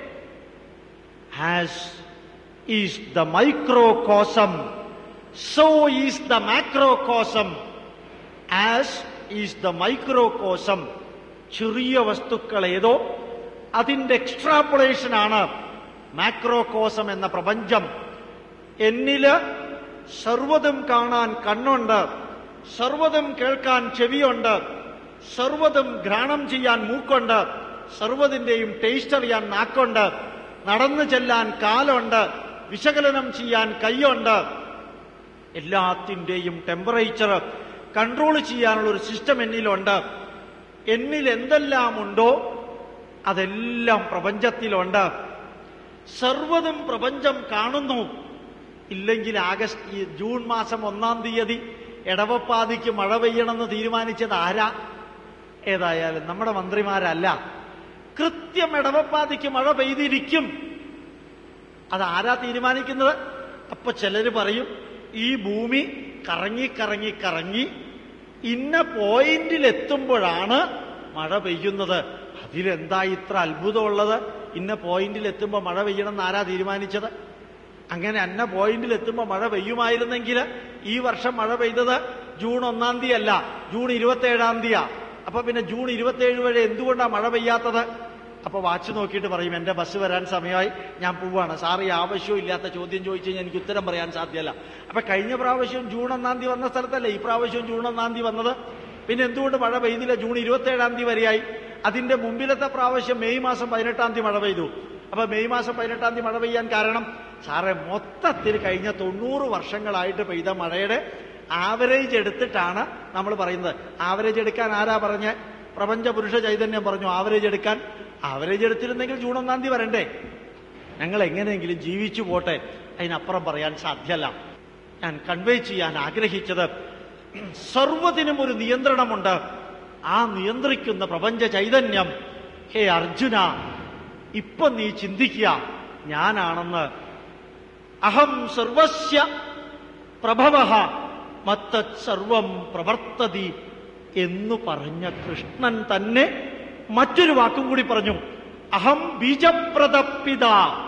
As is the microcosm, so is the macrocosm. As is the microcosm. ചെറിയ വസ്തുക്കൾ ഏതോ അതിന്റെ എക്സ്ട്രാപ്പൊളേഷനാണ് മാക്രോകോസം എന്ന പ്രപഞ്ചം. എന്നില് സർവ്വതും കാണാൻ കണ്ണുണ്ട്, സർവ്വതും കേൾക്കാൻ ചെവിയുണ്ട്, സർവ്വതും ഘ്രാണം ചെയ്യാൻ മൂക്കുണ്ട്, സർവ്വതിന്റെയും ടേസ്റ്റ് അറിയാൻ നാക്കുണ്ട്, നടന്നു ചെല്ലാൻ കാലുണ്ട്, വിശകലനം ചെയ്യാൻ കൈയുണ്ട്, എല്ലാത്തിന്റെയും ടെമ്പറേച്ചർ കൺട്രോൾ ചെയ്യാനുള്ള ഒരു സിസ്റ്റം എന്നിലുണ്ട്. എന്നിൽ എന്തെല്ലാം ഉണ്ടോ അതെല്ലാം പ്രപഞ്ചത്തിലുണ്ട്. സർവ്വതും പ്രപഞ്ചം കാണുന്നു. ഇല്ലെങ്കിൽ ജൂൺ മാസം 1-ാം തീയതി എടവപ്പാതിക്ക് മഴ പെയ്യണമെന്ന് തീരുമാനിച്ചത് ആരാ? ഏതായാലും നമ്മുടെ മന്ത്രിമാരല്ല. കൃത്യം എടവപ്പാതിക്ക് മഴ പെയ്തിരിക്കും. അതാരാ തീരുമാനിക്കുന്നത്? അപ്പൊ ചിലര് പറയും ഈ ഭൂമി കറങ്ങി കറങ്ങി കറങ്ങി ഇന്ന പോയിന്റിലെത്തുമ്പോഴാണ് മഴ പെയ്യുന്നത്. അതിലെന്താ ഇത്ര അത്ഭുതമുള്ളത്? ഇന്ന പോയിന്റിലെത്തുമ്പോൾ മഴ പെയ്യണമെന്ന് ആരാ തീരുമാനിച്ചത്? അങ്ങനെ അന്ന പോയിന്റിലെത്തുമ്പോൾ മഴ പെയ്യുമായിരുന്നെങ്കിൽ ഈ വർഷം മഴ പെയ്തത് ജൂൺ 1-ാം തീയതി അല്ല, ജൂൺ 27-ാം തീയതിയാ. അപ്പൊ പിന്നെ ജൂൺ 27 വരെ എന്തുകൊണ്ടാണ് മഴ പെയ്യാത്തത്? അപ്പൊ വാച്ച് നോക്കിയിട്ട് പറയും എന്റെ ബസ് വരാൻ സമയമായി, ഞാൻ പോവാണ്. സാറ് ഈ ആവശ്യവും ഇല്ലാത്ത ചോദ്യം ചോദിച്ചു കഴിഞ്ഞാൽ എനിക്ക് ഉത്തരം പറയാൻ സാധ്യമല്ല. അപ്പൊ കഴിഞ്ഞ പ്രാവശ്യം ജൂൺ 1-ാം തീയതി വന്ന സ്ഥലത്തല്ലേ ഈ പ്രാവശ്യം ജൂൺ 1-ാം തീയതി വന്നത്? പിന്നെ എന്തുകൊണ്ട് മഴ പെയ്തില്ല? ജൂൺ 27-ാം തീയതി വരെയായി. അതിന്റെ മുമ്പിലത്തെ പ്രാവശ്യം മെയ് മാസം 18-ാം തീയതി മഴ പെയ്തു. അപ്പൊ മെയ് മാസം 18-ാം തീയതി മഴ പെയ്യാൻ കാരണം സാറേ മൊത്തത്തിൽ കഴിഞ്ഞ 90 വർഷങ്ങളായിട്ട് പെയ്ത മഴയുടെ ആവറേജ് എടുത്തിട്ടാണ് നമ്മൾ പറയുന്നത്. ആവറേജ് എടുക്കാൻ ആരാ പറഞ്ഞ? പ്രപഞ്ച പുരുഷ ചൈതന്യം പറഞ്ഞു ആവറേജ് എടുക്കാൻ. ആവറേജ് എടുത്തിരുന്നെങ്കിൽ ജൂൺ 1-ാം തീയതി വരണ്ടേ? ഞങ്ങൾ എങ്ങനെയെങ്കിലും ജീവിച്ചു പോട്ടെ, അതിനപ്പുറം പറയാൻ സാധ്യമല്ല. ഞാൻ കൺവേ ചെയ്യാൻ ആഗ്രഹിച്ചത് സർവ്വത്തിനും ഒരു നിയന്ത്രണമുണ്ട്. ആ നിയന്ത്രിക്കുന്ന പ്രപഞ്ച ചൈതന്യം, ഹേ അർജുന, ഇപ്പൊ നീ ചിന്തിക്കുക ഞാനാണെന്ന്. അഹം സർവസ്യ പ്രഭവഃ മത്തത് സർവം പ്രവർത്തതി എന്നു പറഞ്ഞ കൃഷ്ണൻ തന്നെ മറ്റൊരു വാക്കും കൂടി പറഞ്ഞു. അഹം ബീജപ്രദപിത,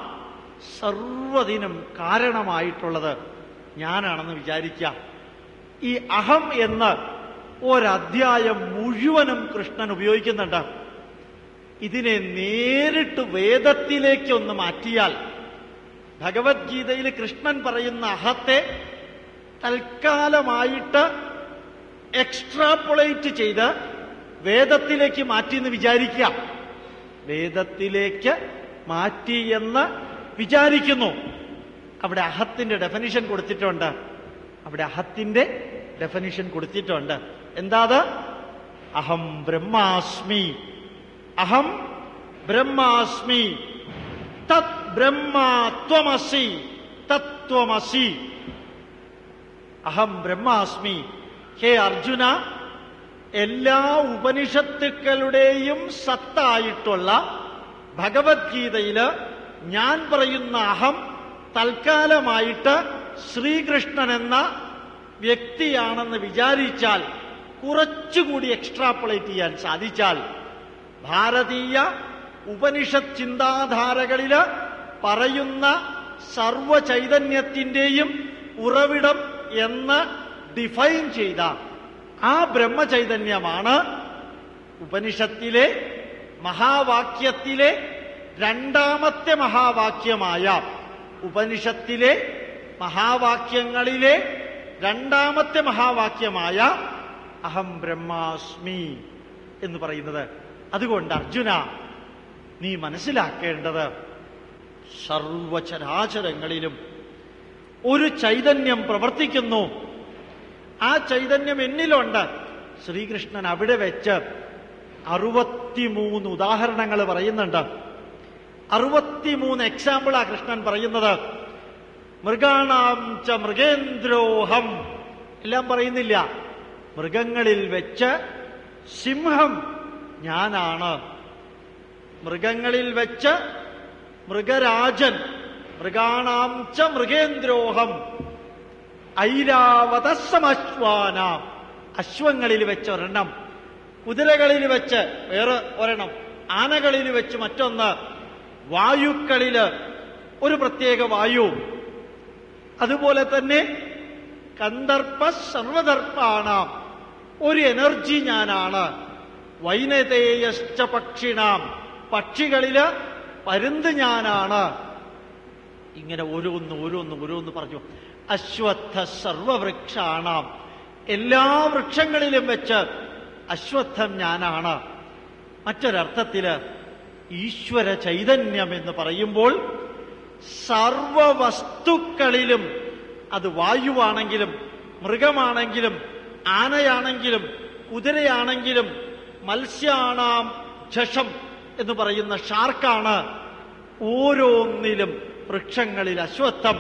സർവ്വതിനും കാരണമായിട്ടുള്ളത് ഞാനാണെന്ന് വിചാരിക്കുക. ഈ അഹം എന്ന് ഒരധ്യായം മുഴുവനും കൃഷ്ണൻ ഉപയോഗിക്കുന്നുണ്ട്. ഇതിനെ നേരിട്ട് വേദത്തിലേക്ക് ഒന്ന് മാറ്റിയാൽ, ഭഗവത്ഗീതയിൽ കൃഷ്ണൻ പറയുന്ന അഹത്തെ തൽക്കാലമായിട്ട് എക്സ്ട്രാപ്പൊളേറ്റ് ചെയ്ത് വേദത്തിലേക്ക് മാറ്റി എന്ന് വിചാരിക്കുക. വേദത്തിലേക്ക് മാറ്റി എന്ന് വിചാരിക്കുന്നു. അവിടെ അഹത്തിന്റെ ഡെഫിനിഷൻ കൊടുത്തിട്ടുണ്ട്. എന്താ അത്? അഹം ബ്രഹ്മാസ്മി, അഹം ബ്രഹ്മാസ്മി, തത് ബ്രഹ്മാ ത്വമസി, തത്വമസി. അഹം ബ്രഹ്മാസ്മി. ഹേ അർജുന, എല്ലാ ഉപനിഷത്തുക്കളുടെയും സത്തായിട്ടുള്ള ഭഗവത്ഗീതയില് ഞാൻ പറയുന്ന അഹം തൽക്കാലമായിട്ട് ശ്രീകൃഷ്ണൻ എന്ന വ്യക്തിയാണെന്ന് വിചാരിച്ചാൽ, കുറച്ചുകൂടി എക്സ്ട്രാപ്പൊളേറ്റ് ചെയ്യാൻ സാധിച്ചാൽ, ഭാരതീയ ഉപനിഷത്ത് ചിന്താധാരകളില് പറയുന്ന സർവചൈതന്യത്തിന്റെയും ഉറവിടം എന്ന് ഡിഫൈൻ ചെയ്ത ആ ബ്രഹ്മചൈതന്യമാണ് ഉപനിഷത്തിലെ മഹാവാക്യത്തിലെ രണ്ടാമത്തെ മഹാവാക്യമായ, ഉപനിഷത്തിലെ മഹാവാക്യങ്ങളിലെ രണ്ടാമത്തെ മഹാവാക്യമായ അഹം ബ്രഹ്മാസ്മി എന്ന് പറയുന്നത്. അതുകൊണ്ട് അർജുന, നീ മനസ്സിലാക്കേണ്ടത് സർവചരാചരങ്ങളിലും ഒരു ചൈതന്യം പ്രവർത്തിക്കുന്നു. ആ ചൈതന്യം എന്നിലുണ്ട്. ശ്രീകൃഷ്ണൻ അവിടെ വെച്ച് 63 ഉദാഹരണങ്ങൾ പറയുന്നുണ്ട്. 63 എക്സാമ്പിളാ കൃഷ്ണൻ പറയുന്നത്. മൃഗാണാം ച മൃഗേന്ദ്രോഹം എല്ലാം പറയുന്നില്ല. മൃഗങ്ങളിൽ വെച്ച് സിംഹം ഞാനാണ്. മൃഗങ്ങളിൽ വെച്ച് മൃഗരാജൻ, മൃഗാണാം ച മൃഗേന്ദ്രോഹം. ഐരാവതസമശ്വാന, അശ്വങ്ങളിൽ വെച്ച് ഒരെണ്ണം, കുതിരകളിൽ വെച്ച് വേറെ ഒരെണ്ണം, ആനകളിൽ വെച്ച് മറ്റൊന്ന്, വായുക്കളില് ഒരു പ്രത്യേക വായു. അതുപോലെ തന്നെ കന്ദർപ്പ സർവദർപ്പാണാം, ഒരു എനർജി ഞാനാണ്. വൈനതേയശ്ച പക്ഷിണാം, പക്ഷികളില് പരുന്ത് ഞാനാണ്. ഇങ്ങനെ ഓരോന്ന് പറഞ്ഞു. അശ്വത്ഥ സർവവൃക്ഷാണാം, എല്ലാ വൃക്ഷങ്ങളിലും വെച്ച് അശ്വത്ഥം ഞാനാണ്. മറ്റൊരർത്ഥത്തില് ഈശ്വര ചൈതന്യം എന്ന് പറയുമ്പോൾ സർവവസ്തുക്കളിലും, അത് വായുവാണെങ്കിലും മൃഗമാണെങ്കിലും ആനയാണെങ്കിലും കുതിരയാണെങ്കിലും മത്സ്യാണാം ഝഷം, എന്ന് പറയുന്ന ഷാർക്കാണ് ഓരോന്നിലും. വൃക്ഷങ്ങളിൽ അശ്വത്ഥം.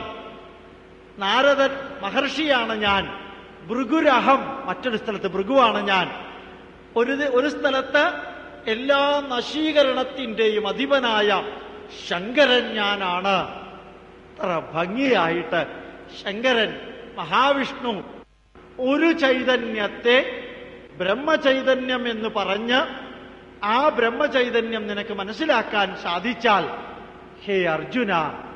നാരദൻ മഹർഷിയാണ് ഞാൻ. ഭൃഗുരഹം, മറ്റൊരു സ്ഥലത്ത് ഭൃഗുവാണ് ഞാൻ. ഒരു സ്ഥലത്ത് എല്ലാ നശീകരണത്തിന്റെയും അധിപനായ ശങ്കരൻ ഞാനാണ്. അത്ര ഭംഗിയായിട്ട് ശങ്കരൻ മഹാവിഷ്ണു ഒരു ചൈതന്യത്തെ ബ്രഹ്മചൈതന്യം എന്ന് പറഞ്ഞ് ആ ബ്രഹ്മചൈതന്യം നിനക്ക് മനസ്സിലാക്കാൻ സാധിച്ചാൽ, ഹേ അർജുന,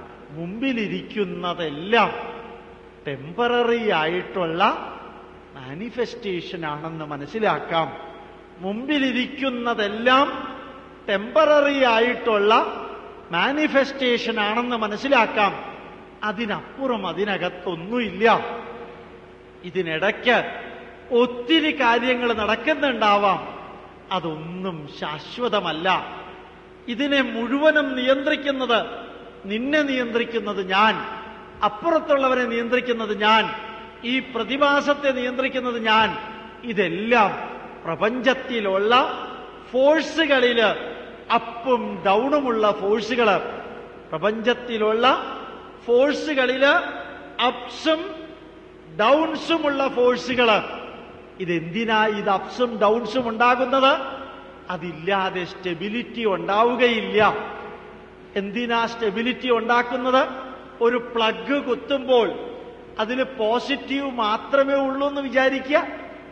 മുമ്പിലിരിക്കുന്നതെല്ലാം ടെമ്പററി ആയിട്ടുള്ള മാനിഫെസ്റ്റേഷൻ ആണെന്ന് മനസ്സിലാക്കാം. മുമ്പിലിരിക്കുന്നതെല്ലാം ടെമ്പററി ആയിട്ടുള്ള മാനിഫെസ്റ്റേഷൻ ആണെന്ന് മനസ്സിലാക്കാം. അതിനപ്പുറം അതിനകത്തൊന്നുമില്ല. ഇതിനിടയ്ക്ക് ഒത്തിരി കാര്യങ്ങൾ നടക്കുന്നുണ്ടാവാം. അതൊന്നും ശാശ്വതമല്ല. ഇതിനെ മുഴുവനും നിയന്ത്രിക്കുന്നത്, നിന്നെ നിയന്ത്രിക്കുന്നത് ഞാൻ, അപ്പുറത്തുള്ളവരെ നിയന്ത്രിക്കുന്നത് ഞാൻ, ഈ പ്രതിഭാസത്തെ നിയന്ത്രിക്കുന്നത് ഞാൻ. ഇതെല്ലാം പ്രപഞ്ചത്തിലുള്ള ഫോഴ്സുകളില്, അപ്പും ഡൗണുമുള്ള ഫോഴ്സുകള്, പ്രപഞ്ചത്തിലുള്ള ഫോഴ്സുകളില് അപ്സും ഡൗൺസുമുള്ള ഫോഴ്സുകള്. ഇതെന്തിനാ ഇത് അപ്സും ഡൗൺസും ഉണ്ടാകുന്നത്? അതില്ലാതെ സ്റ്റെബിലിറ്റി ഉണ്ടാവുകയില്ല. എന്തിനാ സ്റ്റെബിലിറ്റി ഉണ്ടാക്കുന്നത്? ഒരു പ്ലഗ് കുത്തുമ്പോൾ അതിൽ പോസിറ്റീവ് മാത്രമേ ഉള്ളൂ എന്ന് വിചാരിക്കുക.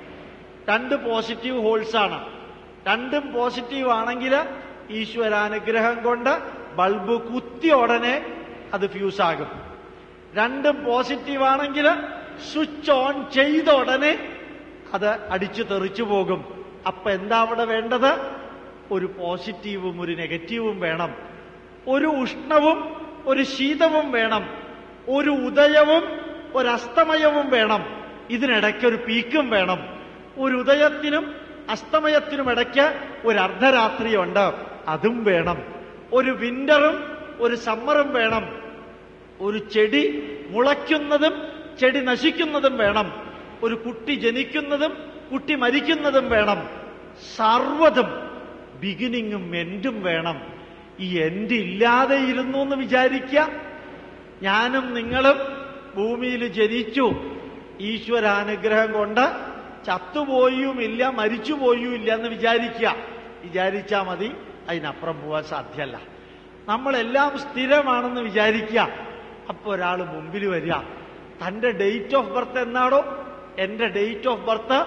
2 പോസിറ്റീവ് ഹോൾസാണ്. രണ്ടും പോസിറ്റീവ് ആണെങ്കിൽ ഈശ്വരാനുഗ്രഹം കൊണ്ട് ബൾബ് കുത്തിയ ഉടനെ അത് ഫ്യൂസാകും. 2 പോസിറ്റീവ് ആണെങ്കിൽ സ്വിച്ച് ഓൺ ചെയ്ത ഉടനെ അത് അടിച്ചു തെറിച്ചു പോകും. അപ്പൊ എന്താ അവിടെ വേണ്ടത്? ഒരു പോസിറ്റീവും ഒരു നെഗറ്റീവും വേണം. ഒരു ഉഷ്ണവും ഒരു ശീതവും വേണം. ഒരു ഉദയവും ഒരു അസ്തമയവും വേണം. ഇതിനിടയ്ക്കൊരു പീക്കും വേണം. ഒരു ഉദയത്തിനും അസ്തമയത്തിനും ഇടയ്ക്ക് ഒരു അർദ്ധരാത്രിയുണ്ട്, അതും വേണം. ഒരു വിന്ററും ഒരു സമ്മറും വേണം. ഒരു ചെടി മുളയ്ക്കുന്നതും ചെടി നശിക്കുന്നതും വേണം. ഒരു കുട്ടി ജനിക്കുന്നതും കുട്ടി മരിക്കുന്നതും വേണം. സർവ്വതും ബിഗിനിങ്ങും എൻഡും വേണം. ഈ എൻഡ് ഇല്ലാതെ ഇരുന്നു എന്ന് വിചാരിക്കുക. ഞാനും നിങ്ങളും ഭൂമിയിൽ ജനിച്ചു, ഈശ്വരാനുഗ്രഹം കൊണ്ട് ചത്തുപോയുമില്ല മരിച്ചുപോയുമില്ല എന്ന് വിചാരിച്ചാ മതി. അതിനപ്പുറം പോകാൻ സാധ്യമല്ല. നമ്മളെല്ലാം സ്ഥിരമാണെന്ന് വിചാരിക്കുക. അപ്പൊ ഒരാൾ മുമ്പിൽ വരിക, തന്റെ ഡേറ്റ് ഓഫ് ബർത്ത് എന്നാണോ? എന്റെ ഡേറ്റ് ഓഫ് ബർത്ത്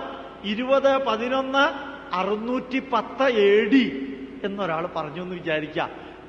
20/11/610 AD എന്നൊരാൾ പറഞ്ഞു എന്ന് വിചാരിക്കുക.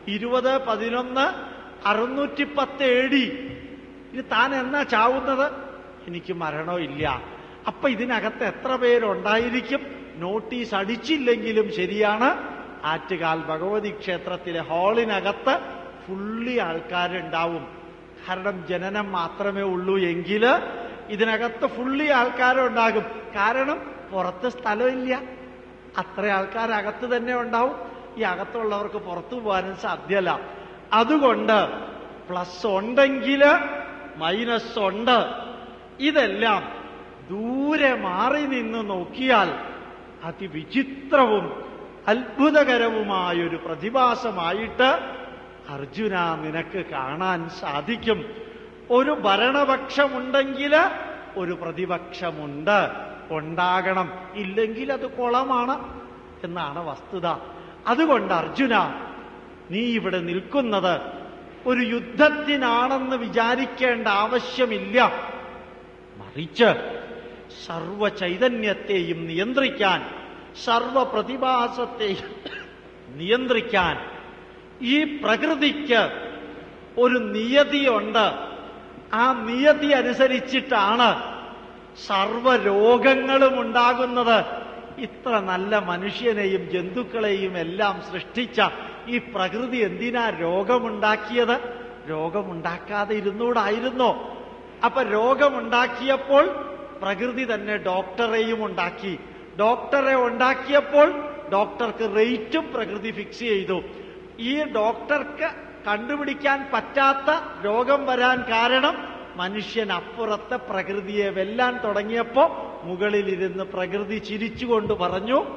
20/11/610 AD. ഇത് താൻ എന്നാ ചാവുന്നത്? എനിക്ക് മരണമില്ല. അപ്പൊ ഇതിനകത്ത് എത്ര പേരുണ്ടായിരിക്കും? നോട്ടീസ് അടിച്ചില്ലെങ്കിലും ശരിയാണ്, ആറ്റുകാൽ ഭഗവതി ക്ഷേത്രത്തിലെ ഹാളിനകത്ത് ഫുള്ളി ആൾക്കാരുണ്ടാവും. കാരണം ജനനം മാത്രമേ ഉള്ളൂ എങ്കിൽ ഇതിനകത്ത് ഫുള്ളി ആൾക്കാരുണ്ടാകും. കാരണം പുറത്ത് സ്ഥലമില്ല. അത്ര ആൾക്കാരകത്ത് തന്നെ ഉണ്ടാവും. ഈ അകത്തുള്ളവർക്ക് പുറത്തു പോകാനും സാധ്യമല്ല. അതുകൊണ്ട് പ്ലസ് ഉണ്ടെങ്കിൽ മൈനസ് ഉണ്ട്. ഇതെല്ലാം ദൂരെ മാറി നിന്ന് നോക്കിയാൽ അതിവിചിത്രവും അത്ഭുതകരവുമായൊരു പ്രതിഭാസമായിട്ട് അർജുന നിനക്ക് കാണാൻ സാധിക്കും. ഒരു ഭരണപക്ഷമുണ്ടെങ്കിൽ ഒരു പ്രതിപക്ഷമുണ്ട്, ഉണ്ടാകണം. ഇല്ലെങ്കിൽ അത് കുളമാണ് എന്നാണ് വസ്തുത. അതുകൊണ്ട് അർജുന, നീ ഇവിടെ നിൽക്കുന്നത് ഒരു യുദ്ധത്തിനാണെന്ന് വിചാരിക്കേണ്ട ആവശ്യമില്ല. മറിച്ച് സർവ ചൈതന്യത്തെയും നിയന്ത്രിക്കാൻ, സർവ പ്രതിഭാസത്തെയും നിയന്ത്രിക്കാൻ ഈ പ്രകൃതിക്ക് ഒരു നിയതിയുണ്ട്. ആ നിയതി അനുസരിച്ചിട്ടാണ് സർവരോഗങ്ങളും ഉണ്ടാകുന്നത്. ഇത്ര നല്ല മനുഷ്യനെയും ജന്തുക്കളെയും എല്ലാം സൃഷ്ടിച്ച ഈ പ്രകൃതി എന്തിനാ രോഗമുണ്ടാക്കിയത്? രോഗമുണ്ടാക്കാതെ ഇരുന്നൂടായിരുന്നോ? അപ്പൊ രോഗമുണ്ടാക്കിയപ്പോൾ പ്രകൃതി തന്നെ ഡോക്ടറെയും ഉണ്ടാക്കി. ഡോക്ടറെ ഉണ്ടാക്കിയപ്പോൾ ഡോക്ടർക്ക് റേറ്റും പ്രകൃതി ഫിക്സ് ചെയ്തു. ഈ ഡോക്ടർക്ക് കണ്ടുപിടിക്കാൻ പറ്റാത്ത രോഗം വരാൻ കാരണം മനുഷ്യൻ അപ്പുറത്തെ പ്രകൃതിയെ വെല്ലാൻ തുടങ്ങിയപ്പോ മുകളിലിരുന്ന് പ്രകൃതി ചിരിച്ചുകൊണ്ട് പറഞ്ഞു,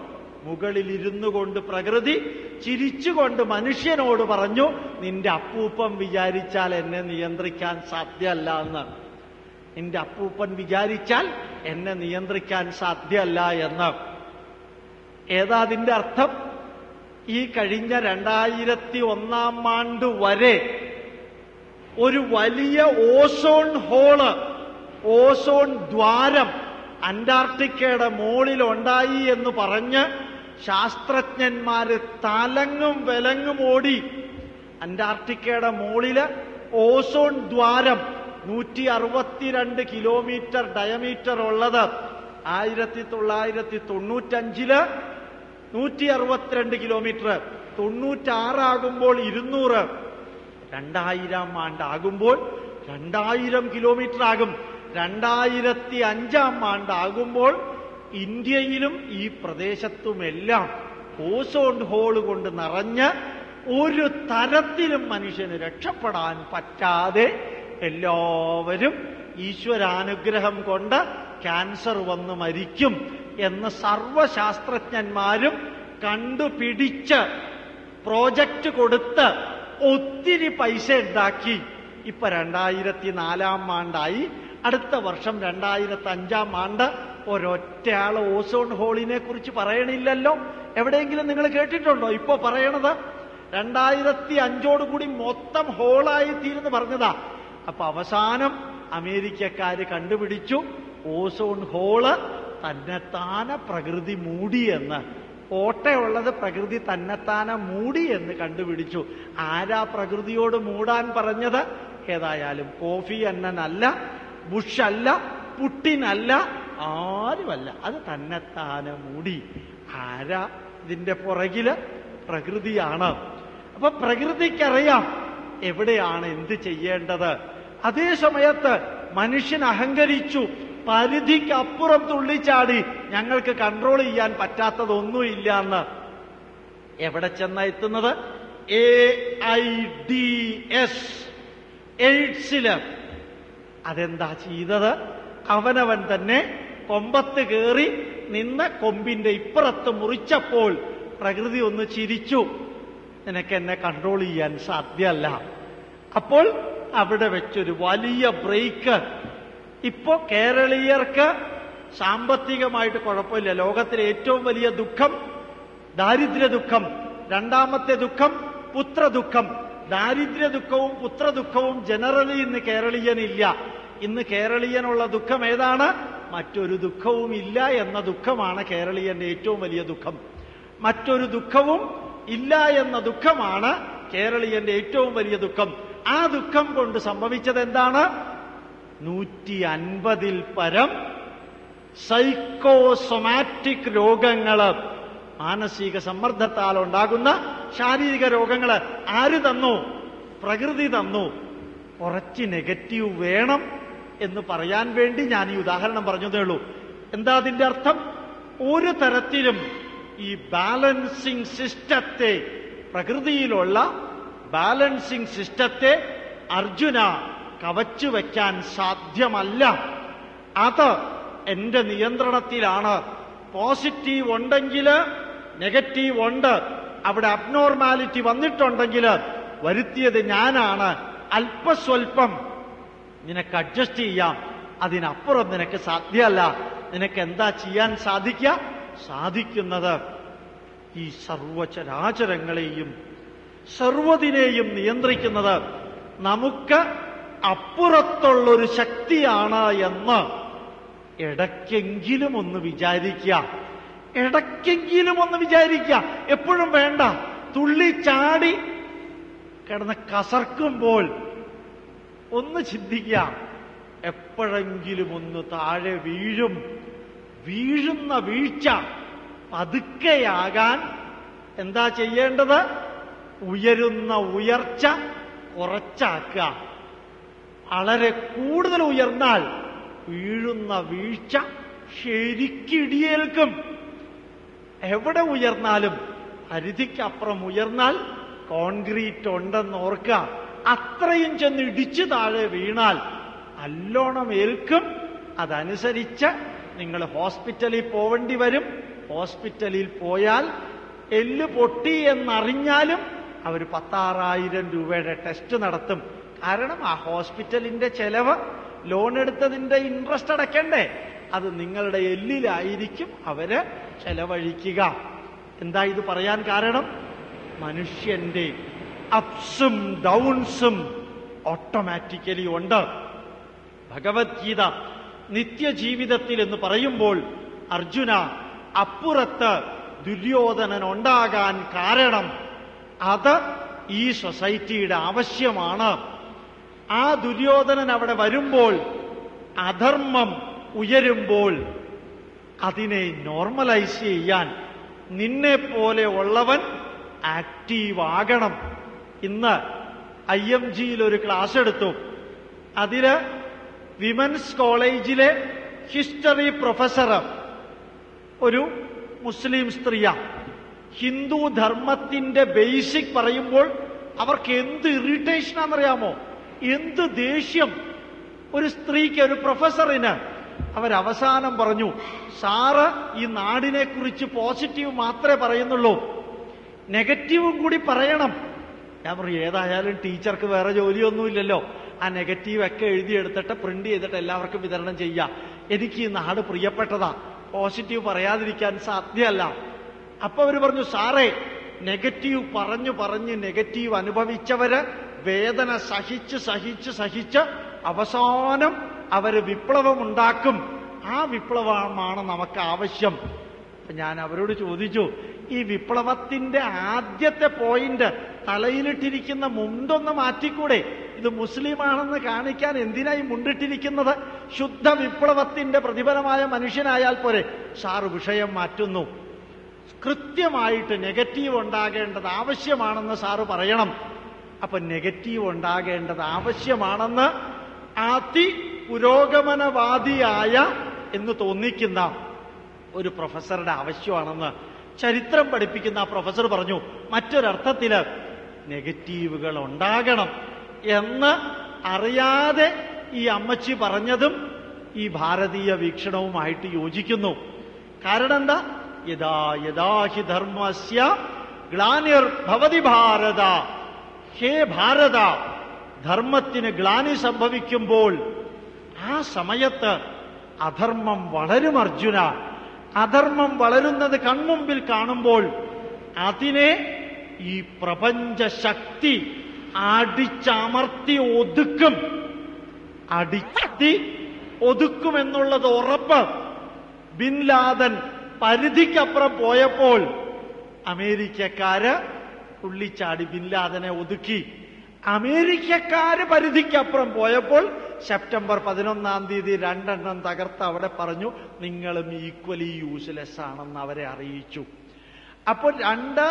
മുകളിലിരുന്നു കൊണ്ട് പ്രകൃതി ചിരിച്ചുകൊണ്ട് മനുഷ്യനോട് പറഞ്ഞു, നിന്റെ അപ്പൂപ്പൻ വിചാരിച്ചാൽ എന്നെ നിയന്ത്രിക്കാൻ സാധ്യമല്ല എന്ന്. നിന്റെ അപ്പൂപ്പൻ വിചാരിച്ചാൽ എന്നെ നിയന്ത്രിക്കാൻ സാധ്യമല്ല എന്ന്. ഏതാ അതിന്റെ അർത്ഥം? ഈ കഴിഞ്ഞ 2001 വരെ ഒരു വലിയ ഓസോൺ ഹോള്, ഓസോൺ ദ്വാരം അന്റാർട്ടിക്കയുടെ മുകളിലുണ്ടായി എന്ന് പറഞ്ഞ് ശാസ്ത്രജ്ഞന്മാര് തലങ്ങും വിലങ്ങും ഓടി. അന്റാർട്ടിക്കയുടെ മുകളില് ഓസോൺ ദ്വാരം 162 കിലോമീറ്റർ ഡയമീറ്റർ ഉള്ളത് 1995 162 കിലോമീറ്റർ, 96 ആകുമ്പോൾ 200, 2000 ആണ്ടാകുമ്പോൾ 2000 കിലോമീറ്റർ ആകും. 2005 ആണ്ടാകുമ്പോൾ ഇന്ത്യയിലും ഈ പ്രദേശത്തുമെല്ലാം ഓസോൺ ഹോൾ കൊണ്ട് നിറഞ്ഞ് ഒരു തരത്തിലും മനുഷ്യന് രക്ഷപ്പെടാൻ പറ്റാതെ എല്ലാവരും ഈശ്വരാനുഗ്രഹം കൊണ്ട് ക്യാൻസർ വന്ന് മരിക്കും എന്ന് സർവശാസ്ത്രജ്ഞന്മാരും കണ്ടുപിടിച്ച് പ്രോജക്റ്റ് കൊടുത്ത് ഒത്തിരി പൈസ ഉണ്ടാക്കി. ഇപ്പൊ 2004 അടുത്ത വർഷം 2005 ഒരൊറ്റയാൾ ഓസോൺ ഹോളിനെ കുറിച്ച് പറയണില്ലല്ലോ. എവിടെയെങ്കിലും നിങ്ങൾ കേട്ടിട്ടുണ്ടോ ഇപ്പോ പറയണത്? 2005 മൊത്തം ഹോളായി തീർന്ന് പറഞ്ഞതാ. അപ്പൊ അവസാനം അമേരിക്കക്കാര് കണ്ടുപിടിച്ചു ഓസോൺ ഹോള് തന്നെത്താനെ പ്രകൃതി മൂടിയെന്ന്. ഓട്ടയുള്ളത് പ്രകൃതി തന്നെത്താനെ മൂടി എന്ന് കണ്ടുപിടിച്ചു. ആരാ പ്രകൃതിയോട് മൂടാൻ പറഞ്ഞത്? ഏതായാലും കോഫി അന്നനല്ല, ബുഷല്ല, പുട്ടിനല്ല, ആരുമല്ല. അത് തന്നെത്താനെ മൂടി. ആരാ ഇതിന്റെ പുറകില്? പ്രകൃതിയാണ്. അപ്പൊ പ്രകൃതിക്കറിയാം എവിടെയാണ് എന്ത് ചെയ്യേണ്ടത്. അതേ സമയത്ത് മനുഷ്യൻ അഹങ്കരിച്ചു, പരിധിക്കപ്പുറം തുള്ളിച്ചാടി, ഞങ്ങൾക്ക് കൺട്രോൾ ചെയ്യാൻ പറ്റാത്തതൊന്നുമില്ല എന്ന്. എവിടെ ചെന്ന എത്തുന്നത്? AIDS, എയ്ഡ്സില്. അതെന്താ ചെയ്തത്? അവനവൻ തന്നെ കൊമ്പത്ത് കയറി നിന്ന് കൊമ്പിന്റെ ഇപ്പുറത്ത് മുറിച്ചപ്പോൾ പ്രകൃതി ഒന്ന് ചിരിച്ചു, നിനക്ക് എന്നെ കൺട്രോൾ ചെയ്യാൻ സാധ്യമല്ല. അപ്പോൾ അവിടെ വെച്ചൊരു വലിയ ബ്രേക്ക്. ഇപ്പോ കേരളീയർക്ക് സാമ്പത്തികമായിട്ട് കുഴപ്പമില്ല. ലോകത്തിലെ ഏറ്റവും വലിയ ദുഃഖം ദാരിദ്ര്യ ദുഃഖം, രണ്ടാമത്തെ ദുഃഖം പുത്രദുഃഖം. ദാരിദ്ര്യ ദുഃഖവും പുത്രദുഃഖവും ജനറലി ഇന്ന് കേരളീയനില്ല. ഇന്ന് കേരളീയനുള്ള ദുഃഖം ഏതാണ്? മറ്റൊരു ദുഃഖവും ഇല്ല എന്ന ദുഃഖമാണ് കേരളീയന്റെ ഏറ്റവും വലിയ ദുഃഖം. മറ്റൊരു ദുഃഖവും ഇല്ല എന്ന ദുഃഖമാണ് കേരളീയന്റെ ഏറ്റവും വലിയ ദുഃഖം. ആ ദുഃഖം കൊണ്ട് സംഭവിച്ചത് എന്താണ്? 150 പരം സൈക്കോസൊമാറ്റിക് രോഗങ്ങള്, മാനസിക സമ്മർദ്ദത്താൽ ഉണ്ടാകുന്ന ശാരീരിക രോഗങ്ങള് ആര് തന്നു? പ്രകൃതി തന്നു. കുറച്ച് നെഗറ്റീവ് വേണം എന്ന് പറയാൻ വേണ്ടി ഞാൻ ഈ ഉദാഹരണം പറഞ്ഞതേ ഉള്ളൂ. എന്താ അതിന്റെ അർത്ഥം? ഒരു തരത്തിലും ഈ ബാലൻസിംഗ് സിസ്റ്റത്തെ, പ്രകൃതിയിലുള്ള ബാലൻസിംഗ് സിസ്റ്റത്തെ അർജുന കവച്ചു വയ്ക്കാൻ സാധ്യമല്ല. അത് എന്റെ നിയന്ത്രണത്തിലാണ്. പോസിറ്റീവ് ഉണ്ടെങ്കിൽ നെഗറ്റീവ് ഉണ്ട്. അവിടെ അബ്നോർമാലിറ്റി വന്നിട്ടുണ്ടെങ്കിൽ വരുത്തിയത് ഞാനാണ്. അല്പസ്വല്പം നിനക്ക് അഡ്ജസ്റ്റ് ചെയ്യാം, അതിനപ്പുറം നിനക്ക് സാധ്യമല്ല. നിനക്ക് എന്താ ചെയ്യാൻ സാധിക്കുന്നത്? ഈ സർവചരാചരങ്ങളെയും സർവ്വതിനെയും നിയന്ത്രിക്കുന്നത് നമുക്ക് അപ്പുറത്തുള്ളൊരു ശക്തിയാണ് എന്ന് ഇടയ്ക്കെങ്കിലും ഒന്ന് വിചാരിക്കുക. ഇടയ്ക്കെങ്കിലും ഒന്ന് വിചാരിക്കുക. എപ്പോഴും വേണ്ട. തുള്ളിച്ചാടി കിടന്ന് കസർക്കുമ്പോൾ ഒന്ന് ചിന്തിക്കുക, എപ്പോഴെങ്കിലും ഒന്ന് താഴെ വീഴും. വീഴുന്ന വീഴ്ച പതുക്കെയാകാൻ എന്താ ചെയ്യേണ്ടത്? ഉയരുന്ന ഉയർച്ച കുറച്ചാക്കുക. വളരെ കൂടുതൽ ഉയർന്നാൽ വീഴുന്ന വീഴ്ച ശരിക്കിടിയേൽക്കും. എവിടെ ഉയർന്നാലും പരിധിക്കപ്പുറം ഉയർന്നാൽ കോൺക്രീറ്റ് ഉണ്ടെന്ന് ഓർക്കുക. അത്രയും ചെന്ന് ഇടിച്ചു താഴെ വീണാൽ നല്ലോണം ഏൽക്കും. അതനുസരിച്ച് നിങ്ങൾ ഹോസ്പിറ്റലിൽ പോവേണ്ടി വരും. ഹോസ്പിറ്റലിൽ പോയാൽ എല്ല് പൊട്ടി എന്നറിഞ്ഞാലും അവർ 16,000 രൂപയുടെ ടെസ്റ്റ് നടത്തും. കാരണം ആ ഹോസ്പിറ്റലിന്റെ ചെലവ്, ലോൺ എടുത്തതിന്റെ ഇൻട്രസ്റ്റ് അടയ്ക്കണ്ടേ, അത് നിങ്ങളുടെ എല്ലിലായിരിക്കും അവര് ചെലവഴിക്കുക. എന്താ ഇത് പറയാൻ കാരണം? മനുഷ്യന്റെ അപ്സും ഡൗൺസും ഓട്ടോമാറ്റിക്കലി ഉണ്ട്. ഭഗവത്ഗീത നിത്യജീവിതത്തിൽ എന്ന് പറയുമ്പോൾ അർജുന, അപ്പുറത്ത് ദുര്യോധനൻ ഉണ്ടാകാൻ കാരണം അത് ഈ സൊസൈറ്റിയുടെ ആവശ്യമാണ്. ആ ദുര്യോധനൻ അവിടെ വരുമ്പോൾ, അധർമ്മം ഉയരുമ്പോൾ അതിനെ നോർമലൈസ് ചെയ്യാൻ നിന്നെ പോലെ ഉള്ളവൻ ആക്റ്റീവ് ആകണം. ഇന്ന് IMGയിൽ ഒരു ക്ലാസ് എടുത്തു. അതില് വിമൻസ് കോളേജിലെ ഹിസ്റ്ററി പ്രൊഫസർ ഒരു മുസ്ലിം സ്ത്രീയാണ്. ഹിന്ദു ധർമ്മത്തിന്റെ ബേസിക് പറയുമ്പോൾ അവർക്ക് എന്ത് ഇറിറ്റേഷനാണെന്നറിയാമോ, എന്ത് ദേഷ്യം. ഒരു സ്ത്രീക്ക്, ഒരു പ്രൊഫസറിന് അവരവസാനം പറഞ്ഞു, സാറ് ഈ നാടിനെ കുറിച്ച് പോസിറ്റീവ് മാത്രമേ പറയുന്നുള്ളൂ, നെഗറ്റീവും കൂടി പറയണം. ഞാൻ പറഞ്ഞു, ഏതായാലും ടീച്ചർക്ക് വേറെ ജോലിയൊന്നുമില്ലല്ലോ, ആ നെഗറ്റീവൊക്കെ എഴുതിയെടുത്തിട്ട് പ്രിന്റ് ചെയ്തിട്ട് എല്ലാവർക്കും വിതരണം ചെയ്യാം. എനിക്ക് ഈ നാട് പ്രിയപ്പെട്ടതാ, പോസിറ്റീവ് പറയാതിരിക്കാൻ സാധ്യമല്ല. അപ്പൊ അവര് പറഞ്ഞു, സാറേ നെഗറ്റീവ് പറഞ്ഞ് നെഗറ്റീവ് അനുഭവിച്ചവര് വേദന സഹിച്ച് അവസാനം അവര് വിപ്ലവം ഉണ്ടാക്കും. ആ വിപ്ലവമാണ് നമുക്ക് ആവശ്യം. ഞാൻ അവരോട് ചോദിച്ചു, ഈ വിപ്ലവത്തിന്റെ ആദ്യത്തെ പോയിന്റ് തലയിലിട്ടിരിക്കുന്ന മുണ്ടൊന്ന് മാറ്റിക്കൂടെ? ഇത് മുസ്ലിമാണെന്ന് കാണിക്കാൻ എന്തിനായി മുണ്ടിട്ടിരിക്കുന്നത്? ശുദ്ധ വിപ്ലവത്തിന്റെ പ്രതിഫലമായ മനുഷ്യനായാൽ പോരെ. സാറ് വിഷയം മാറ്റുന്നു. കൃത്യമായിട്ട് നെഗറ്റീവ് ഉണ്ടാകേണ്ടത് ആവശ്യമാണെന്ന് സാറ് പറയണം. അപ്പൊ നെഗറ്റീവ് ഉണ്ടാകേണ്ടത് ആവശ്യമാണെന്ന് അതിപുരോഗമനവാദിയായ എന്ന് തോന്നിക്കുന്ന ഒരു പ്രൊഫസറുടെ ആവശ്യമാണെന്ന് ചരിത്രം പഠിപ്പിക്കുന്ന ആ പ്രൊഫസർ പറഞ്ഞു. മറ്റൊരർത്ഥത്തില് നെഗറ്റീവുകൾ ഉണ്ടാകണം എന്ന് അറിയാതെ ഈ അമ്മച്ചി പറഞ്ഞതും ഈ ഭാരതീയ വീക്ഷണവുമായിട്ട് യോജിക്കുന്നു. കാരണം എന്താ? യഥാ യഥാ ഹി ധർമ്മസ്യ ഗ്ലാനിർഭവതി ഭാരത. ഹേ ഭാരത, ധർമ്മത്തിന് ഗ്ലാനി സംഭവിക്കുമ്പോൾ ആ സമയത്ത് അധർമ്മം വളരും അർജുന. അധർമ്മം വളരുന്നത് കൺമുമ്പിൽ കാണുമ്പോൾ അതിനെ ഈ പ്രപഞ്ച ശക്തി അടിച്ചമർത്തി ഒതുക്കും. അടിച്ചി ഒതുക്കുമെന്നുള്ളത് ഉറപ്പ്. ബിൻ ലാദൻ പരിധിക്കപ്പുറം പോയപ്പോൾ അമേരിക്കക്കാര് തുള്ളിച്ചാടി ബിൻ ലാദനെ ഒതുക്കി. അമേരിക്കക്കാര് പരിധിക്കപ്പുറം പോയപ്പോൾ സെപ്റ്റംബർ 11 രണ്ടെണ്ണം തകർത്ത് അവിടെ പറഞ്ഞു, നിങ്ങളും ഈക്വലി യൂസ്ലെസ് ആണെന്ന് അവരെ അറിയിച്ചു. അപ്പോൾ 2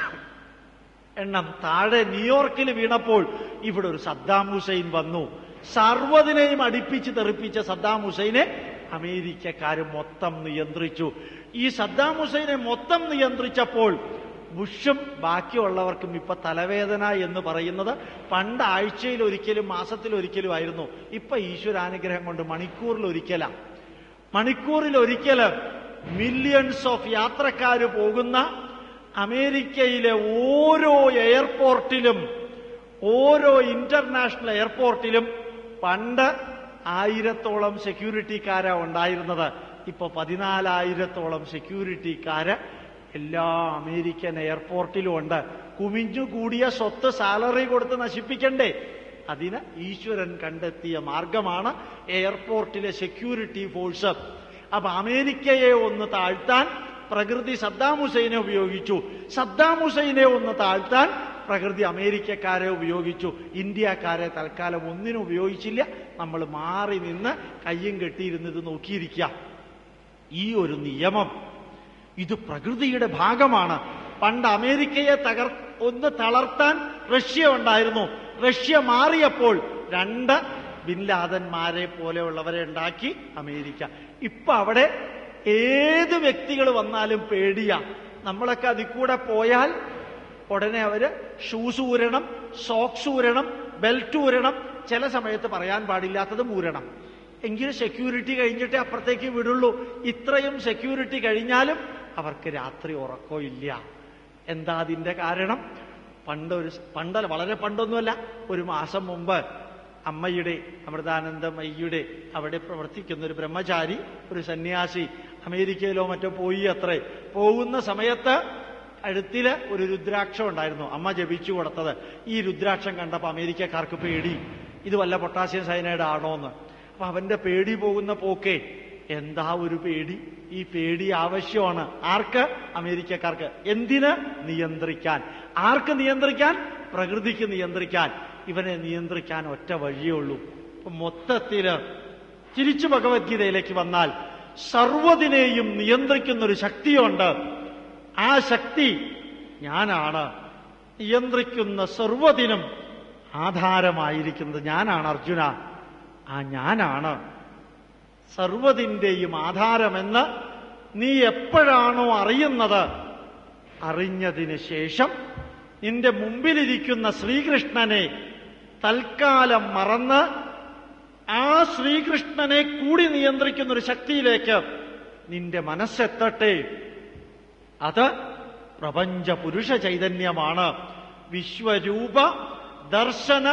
എണ്ണം താഴെ ന്യൂയോർക്കിൽ വീണപ്പോൾ ഇവിടെ ഒരു സദ്ദാം ഹുസൈൻ വന്നു. സർവ്വതിനെയും അടുപ്പിച്ച് തെറിപ്പിച്ച സദ്ദാം ഹുസൈനെ അമേരിക്കക്കാര് മൊത്തം നിയന്ത്രിച്ചു. ഈ സദ്ദാം ഹുസൈനെ മൊത്തം നിയന്ത്രിച്ചപ്പോൾ ബുഷും ബാക്കിയുള്ളവർക്കും ഇപ്പൊ തലവേദന എന്ന് പറയുന്നത് പണ്ട് ആഴ്ചയിൽ ഒരിക്കലും മാസത്തിൽ ഒരിക്കലും ആയിരുന്നു. ഇപ്പൊ ഈശ്വരാനുഗ്രഹം കൊണ്ട് മണിക്കൂറിലൊരിക്കലാണ്. മണിക്കൂറിലൊരിക്കല് മില്യൺസ് ഓഫ് യാത്രക്കാര് പോകുന്ന അമേരിക്കയിലെ ഓരോ എയർപോർട്ടിലും, ഓരോ ഇന്റർനാഷണൽ എയർപോർട്ടിലും പണ്ട് 1000-ഓളം സെക്യൂരിറ്റിക്കാരാ ഉണ്ടായിരുന്നത്. ഇപ്പൊ 14,000-ഓളം സെക്യൂരിറ്റിക്കാര് എല്ലാ അമേരിക്കൻ എയർപോർട്ടിലും ഉണ്ട്. കുമിഞ്ഞുകൂടിയ സ്വത്ത് സാലറി കൊടുത്ത് നശിപ്പിക്കണ്ടേ? അതിന് ഈശ്വരൻ കണ്ടെത്തിയ മാർഗമാണ് എയർപോർട്ടിലെ സെക്യൂരിറ്റി ഫോഴ്സ്. അപ്പൊ അമേരിക്കയെ ഒന്ന് താഴ്ത്താൻ പ്രകൃതി സദ്ദാം ഹുസൈനെ ഉപയോഗിച്ചു. സദ്ദാം ഹുസൈനെ ഒന്ന് താഴ്ത്താൻ പ്രകൃതി അമേരിക്കക്കാരെ ഉപയോഗിച്ചു. ഇന്ത്യക്കാരെ തൽക്കാലം ഒന്നിനും ഉപയോഗിച്ചില്ല. നമ്മൾ മാറി നിന്ന് കയ്യും കെട്ടിയിരുന്നത് നോക്കിയിരിക്കുക. ഈ ഒരു നിയമം ഇത് പ്രകൃതിയുടെ ഭാഗമാണ്. പണ്ട് അമേരിക്കയെ ഒന്ന് തളർത്താൻ റഷ്യ ഉണ്ടായിരുന്നു. റഷ്യ മാറിയപ്പോൾ 2 ബിൻ ലാദന്മാരെ പോലെയുള്ളവരെ ഉണ്ടാക്കി അമേരിക്ക. ഇപ്പൊ അവിടെ ഏത് വ്യക്തികൾ വന്നാലും പേടിയാ. നമ്മളൊക്കെ അതിൽ കൂടെ പോയാൽ ഉടനെ അവര് ഷൂസ് ഊരണം, സോക്സ് ഊരണം, ബെൽറ്റ് ഊരണം, ചില സമയത്ത് പറയാൻ പാടില്ലാത്തതും ഊരണം. എങ്കിലും സെക്യൂരിറ്റി കഴിഞ്ഞിട്ടേ അപ്പുറത്തേക്ക് വിടുള്ളൂ. ഇത്രയും സെക്യൂരിറ്റി കഴിഞ്ഞാലും അവർക്ക് രാത്രി ഉറക്കമില്ല. എന്താ അതിന്റെ കാരണം? പണ്ടല്ല, വളരെ പണ്ടൊന്നുമല്ല, ഒരു മാസം മുമ്പ് അമ്മയുടെ, അമൃതാനന്ദമയ്യയുടെ അവിടെ പ്രവർത്തിക്കുന്ന ഒരു ബ്രഹ്മചാരി, ഒരു സന്യാസി അമേരിക്കയിലോ മറ്റോ പോയി അത്രേ. പോകുന്ന സമയത്ത് കഴുത്തില് ഒരു രുദ്രാക്ഷം ഉണ്ടായിരുന്നു, അമ്മ ജപിച്ചു കൊടുത്തത്. ഈ രുദ്രാക്ഷം കണ്ടപ്പോ അമേരിക്കക്കാർക്ക് പേടി, ഇത് വല്ല പൊട്ടാസ്യം സയനൈഡ് ആണോന്ന്. അപ്പൊ അവന്റെ പേടി പോകുന്ന പോക്കേ. എന്താ ഒരു പേടി? ഈ പേടി ആവശ്യമാണ്. ആർക്ക്? അമേരിക്കക്കാർക്ക്. എന്തിന്? നിയന്ത്രിക്കാൻ. ആർക്ക് നിയന്ത്രിക്കാൻ? പ്രകൃതിക്ക് നിയന്ത്രിക്കാൻ. ഇവനെ നിയന്ത്രിക്കാൻ ഒറ്റ വഴിയേ ഉള്ളൂ. അപ്പൊ മൊത്തത്തില് തിരിച്ചു ഭഗവത്ഗീതയിലേക്ക് വന്നാൽ സർവ്വതിനെയും നിയന്ത്രിക്കുന്നൊരു ശക്തിയുണ്ട്. ആ ശക്തി ഞാനാണ്. നിയന്ത്രിക്കുന്ന സർവ്വതിനും ആധാരമായിരിക്കുന്നത് ഞാനാണ് അർജുന. ആ ഞാനാണ് സർവ്വതിന്റെയും ആധാരമെന്ന് നീ എപ്പോഴാണോ അറിയുന്നത്, അറിഞ്ഞതിന് ശേഷം നിന്റെ മുമ്പിലിരിക്കുന്ന ശ്രീകൃഷ്ണനെ തൽക്കാലം മറന്ന് ആ ശ്രീകൃഷ്ണനെ കൂടി നിയന്ത്രിക്കുന്ന ഒരു ശക്തിയിലേക്ക് നിന്റെ മനസ്സെത്തട്ടെ. അത് പ്രപഞ്ച പുരുഷ ചൈതന്യമാണ്. വിശ്വരൂപ ദർശന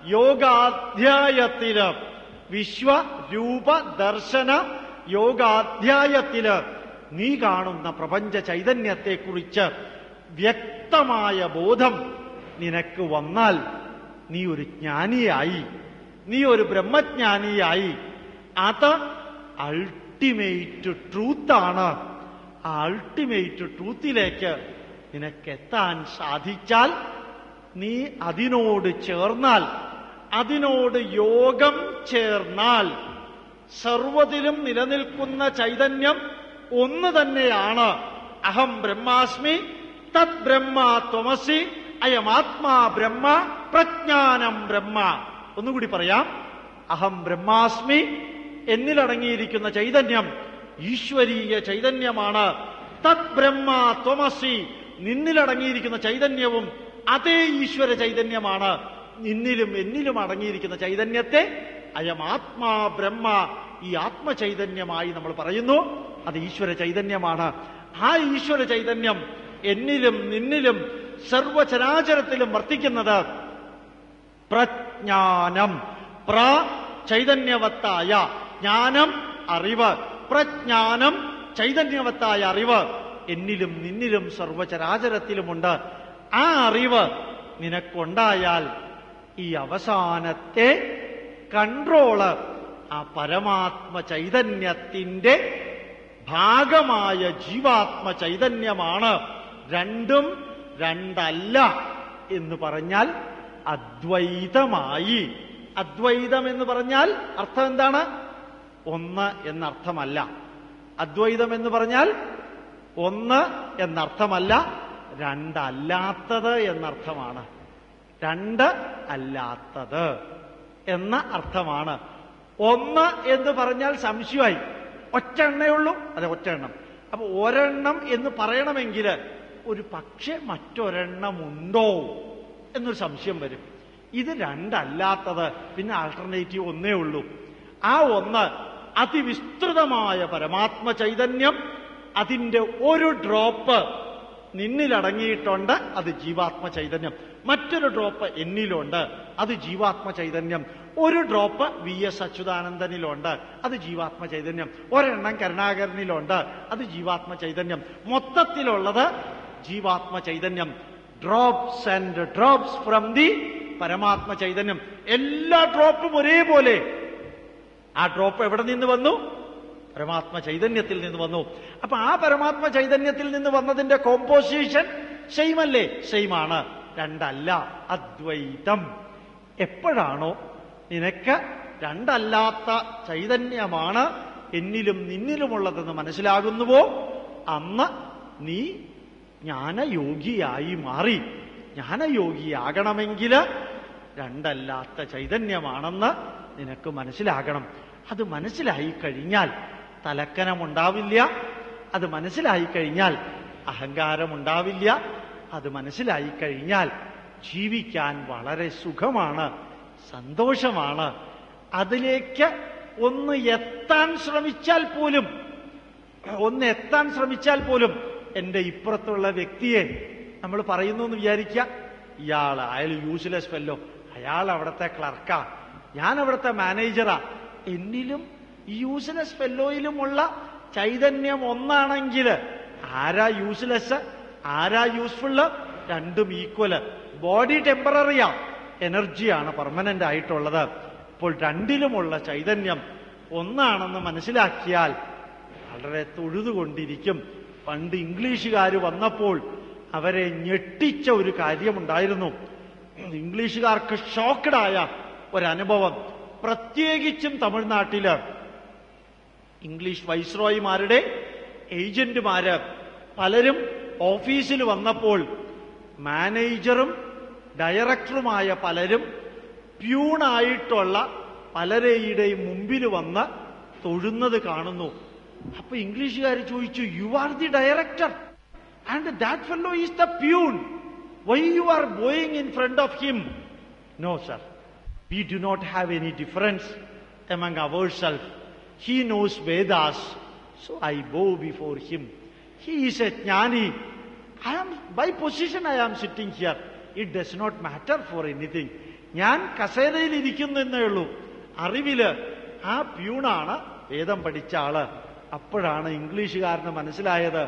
യോഗാധ്യായത്തില്, വിശ്വരൂപ ദർശന യോഗാധ്യായത്തില് നീ കാണുന്ന പ്രപഞ്ച ചൈതന്യത്തെക്കുറിച്ച് വ്യക്തമായ ബോധം നിനക്ക് വന്നാൽ നീ ഒരു ജ്ഞാനിയായി, നീ ഒരു ബ്രഹ്മജ്ഞാനിയായി. അത് അൾട്ടിമേറ്റ് ട്രൂത്താണ്. ആ അൾട്ടിമേറ്റ് ട്രൂത്തിലേക്ക് നിനക്കെത്താൻ സാധിച്ചാൽ, നീ അതിനോട് ചേർന്നാൽ, അതിനോട് യോഗം ചേർന്നാൽ, സർവ്വതിലും നിലനിൽക്കുന്ന ചൈതന്യം ഒന്ന് തന്നെയാണ്. അഹം ബ്രഹ്മാസ്മി തത് ബ്രഹ്മ ത്വമസി അയമാത്മാ ബ്രഹ്മ പ്രജ്ഞാനം ബ്രഹ്മ. ഒന്നുകൂടി പറയാം. അഹം ബ്രഹ്മാസ്മി, എന്നിലടങ്ങിയിരിക്കുന്ന ചൈതന്യം ഈശ്വരീയ ചൈതന്യമാണ്. തത് ബ്രഹ്മ ത്വമസി, നിന്നിലടങ്ങിയിരിക്കുന്ന ചൈതന്യവും അതേ ഈശ്വര ചൈതന്യമാണ്. നിന്നിലും എന്നിലും അടങ്ങിയിരിക്കുന്ന ചൈതന്യത്തെ അയമാത്മാ ബ്രഹ്മ, ഈ ആത്മചൈതന്യമായി നമ്മൾ പറയുന്നു. അത് ഈശ്വര ചൈതന്യമാണ്. ആ ഈശ്വര ചൈതന്യം എന്നിലും നിന്നിലും സർവചരാചരത്തിലും വർത്തിക്കുന്നത് പ്രജ്ഞാനം. ചൈതന്യവത്തായ ജ്ഞാനം, അറിവ്. പ്രജ്ഞാനം, ചൈതന്യവത്തായ അറിവ് എന്നിലും നിന്നിലും സർവചരാചരത്തിലുമുണ്ട്. ആ അറിവ് നിനക്കുണ്ടായാൽ ഈ അവസാനത്തെ കൺട്രോള് ആ പരമാത്മ ചൈതന്യത്തിന്റെ ഭാഗമായ ജീവാത്മ ചൈതന്യമാണ്. രണ്ടും രണ്ടല്ല എന്ന് പറഞ്ഞാൽ അദ്വൈതമായി. അദ്വൈതം എന്ന് പറഞ്ഞാൽ അർത്ഥം എന്താണ്? ഒന്ന് എന്നർത്ഥമല്ല. അദ്വൈതം എന്ന് പറഞ്ഞാൽ ഒന്ന് എന്നർത്ഥമല്ല, രണ്ടല്ലാത്തത് എന്നർത്ഥമാണ്. രണ്ട് അല്ലാത്തത് എന്ന അർത്ഥമാണ്. ഒന്ന് എന്ന് പറഞ്ഞാൽ സംശയമായി. ഒറ്റ എണ്ണേ ഉള്ളൂ. അതെ, ഒറ്റ എണ്ണം. അപ്പൊ ഒരെണ്ണം എന്ന് പറയണമെങ്കിൽ ഒരു പക്ഷേ മറ്റൊരെണ്ണമുണ്ടോ എന്നൊരു സംശയം വരും. ഇത് രണ്ടല്ലാത്തത്, പിന്നെ ആൾട്ടർനേറ്റീവ് ഒന്നേ ഉള്ളൂ. ആ ഒന്ന് അതിവിസ്തൃതമായ പരമാത്മ ചൈതന്യം, അതിന്റെ ഒരു ഡ്രോപ്പ് നിന്നിലടങ്ങിയിട്ടുണ്ട്, അത് ജീവാത്മ ചൈതന്യം. മറ്റൊരു ഡ്രോപ്പ് എന്നിലുണ്ട്, അത് ജീവാത്മ ചൈതന്യം. ഒരു ഡ്രോപ്പ് VS അച്യുതാനന്ദനിലുണ്ട്, അത് ജീവാത്മ ചൈതന്യം. ഒരെണ്ണം കരുണാകരനിലുണ്ട്, അത് ജീവാത്മ ചൈതന്യം. മൊത്തത്തിലുള്ളത് ജീവാത്മ ചൈതന്യം. Drops and drops from the പരമാത്മ ചൈതന്യം. എല്ലാ ഡ്രോപ്പും ഒരേപോലെ. ആ ഡ്രോപ്പ് എവിടെ നിന്ന് വന്നു? പരമാത്മ ചൈതന്യത്തിൽ നിന്ന് വന്നു. അപ്പൊ ആ പരമാത്മ ചൈതന്യത്തിൽ നിന്ന് വന്നതിന്റെ കോമ്പോസിഷൻ സെയിം അല്ലേ? സെയിം ആണ്, രണ്ടല്ല. അദ്വൈതം. എപ്പോഴാണോ നിനക്ക് രണ്ടല്ലാത്ത ചൈതന്യമാണ് എന്നിലും നിന്നിലുമുള്ളതെന്ന് മനസ്സിലാകുന്നുവോ, അന്ന് നീ ജ്ഞാനയോഗിയായി മാറി. ജ്ഞാനയോഗിയാകണമെങ്കിൽ രണ്ടല്ലാത്ത ചൈതന്യമാണെന്ന് നിനക്ക് മനസ്സിലാകണം. അത് മനസ്സിലായി കഴിഞ്ഞാൽ തലക്കനമുണ്ടാവില്ല. അത് മനസ്സിലായി കഴിഞ്ഞാൽ അഹങ്കാരമുണ്ടാവില്ല. അത് മനസ്സിലായി കഴിഞ്ഞാൽ ജീവിക്കാൻ വളരെ സുഖമാണ്, സന്തോഷമാണ്. അതിലേക്ക് ഒന്ന് എത്താൻ ശ്രമിച്ചാൽ പോലും എന്റെ ഇപ്പുറത്തുള്ള വ്യക്തിയെ നമ്മൾ പറയുന്നു എന്ന് വിചാരിക്കുക, അയാൾ യൂസ്ലെസ് ഫെല്ലോ, അയാൾ അവിടുത്തെ ക്ലർക്കാ, ഞാൻ അവിടുത്തെ മാനേജറാ. എന്നിലും യൂസ്ലെസ് ഫെല്ലോയിലുമുള്ള ചൈതന്യം ഒന്നാണെങ്കിൽ ആരാ യൂസ്ലെസ്, ആരാ യൂസ്ഫുള്ള്? രണ്ടും ഈക്വല്. ബോഡി ടെമ്പററിയാ, എനർജിയാണ് പെർമനന്റ് ആയിട്ടുള്ളത്. അപ്പോൾ രണ്ടിലുമുള്ള ചൈതന്യം ഒന്നാണെന്ന് മനസ്സിലാക്കിയാൽ വളരെ തൊഴുതുകൊണ്ടിരിക്കും. പണ്ട് ഇംഗ്ലീഷുകാർ വന്നപ്പോൾ അവരെ ഞെട്ടിച്ച ഒരു കാര്യമുണ്ടായിരുന്നു. ഇംഗ്ലീഷുകാർക്ക് ഷോക്കഡായ ഒരനുഭവം, പ്രത്യേകിച്ചും തമിഴ്നാട്ടില് ഇംഗ്ലീഷ് വൈസ്രോയിമാരുടെ ഏജന്റുമാര് പലരും ഓഫീസിൽ വന്നപ്പോൾ മാനേജറും ഡയറക്ടറുമായ പലരും പ്യൂണായിട്ടുള്ള പലരുടെയും മുമ്പിൽ വന്ന് തൊഴുന്നത് കാണുന്നു. അപ്പൊ ഇംഗ്ലീഷുകാർ ചോദിച്ചു, you are the director and that fellow is the peon, why you are bowing in front of him? No sir, we do not have any difference among ourselves. He knows Vedas, so I bow before him. He is a jnani. By position I am sitting here. It does not matter for anything. ഞാൻ കസേരയിൽ ഇരിക്കുന്നു എന്നേ ഉള്ളൂ. അറിവില് ആ പ്യൂണാണ് വേദം പഠിച്ച ആള്. അപ്പോഴാണ് ഇംഗ്ലീഷുകാരന് മനസ്സിലായത്,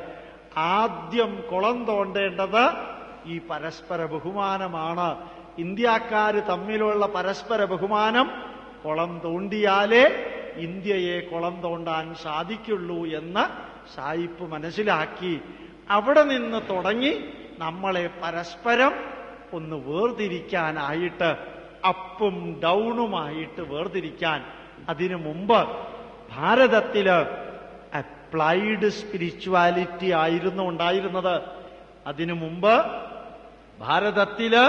ആദ്യം കുളം തോണ്ടേണ്ടത് ഈ പരസ്പര ബഹുമാനമാണ്. ഇന്ത്യക്കാര് തമ്മിലുള്ള പരസ്പര ബഹുമാനം കുളം തോണ്ടിയാലേ ഇന്ത്യയെ കുളം തോണ്ടാൻ സാധിക്കുള്ളൂ എന്ന് സായിപ്പ് മനസ്സിലാക്കി. അവിടെ നിന്ന് തുടങ്ങി നമ്മളെ പരസ്പരം ഒന്ന് വേർതിരിക്കാനായിട്ട്, അപ്പും ഡൗണുമായിട്ട് വേർതിരിക്കാൻ. അതിനു മുമ്പ് ഭാരതത്തില് അപ്ലൈഡ് സ്പിരിച്വാലിറ്റി ആയിരുന്നു ഉണ്ടായിരുന്നത്. അതിനു മുമ്പ് ഭാരതത്തില്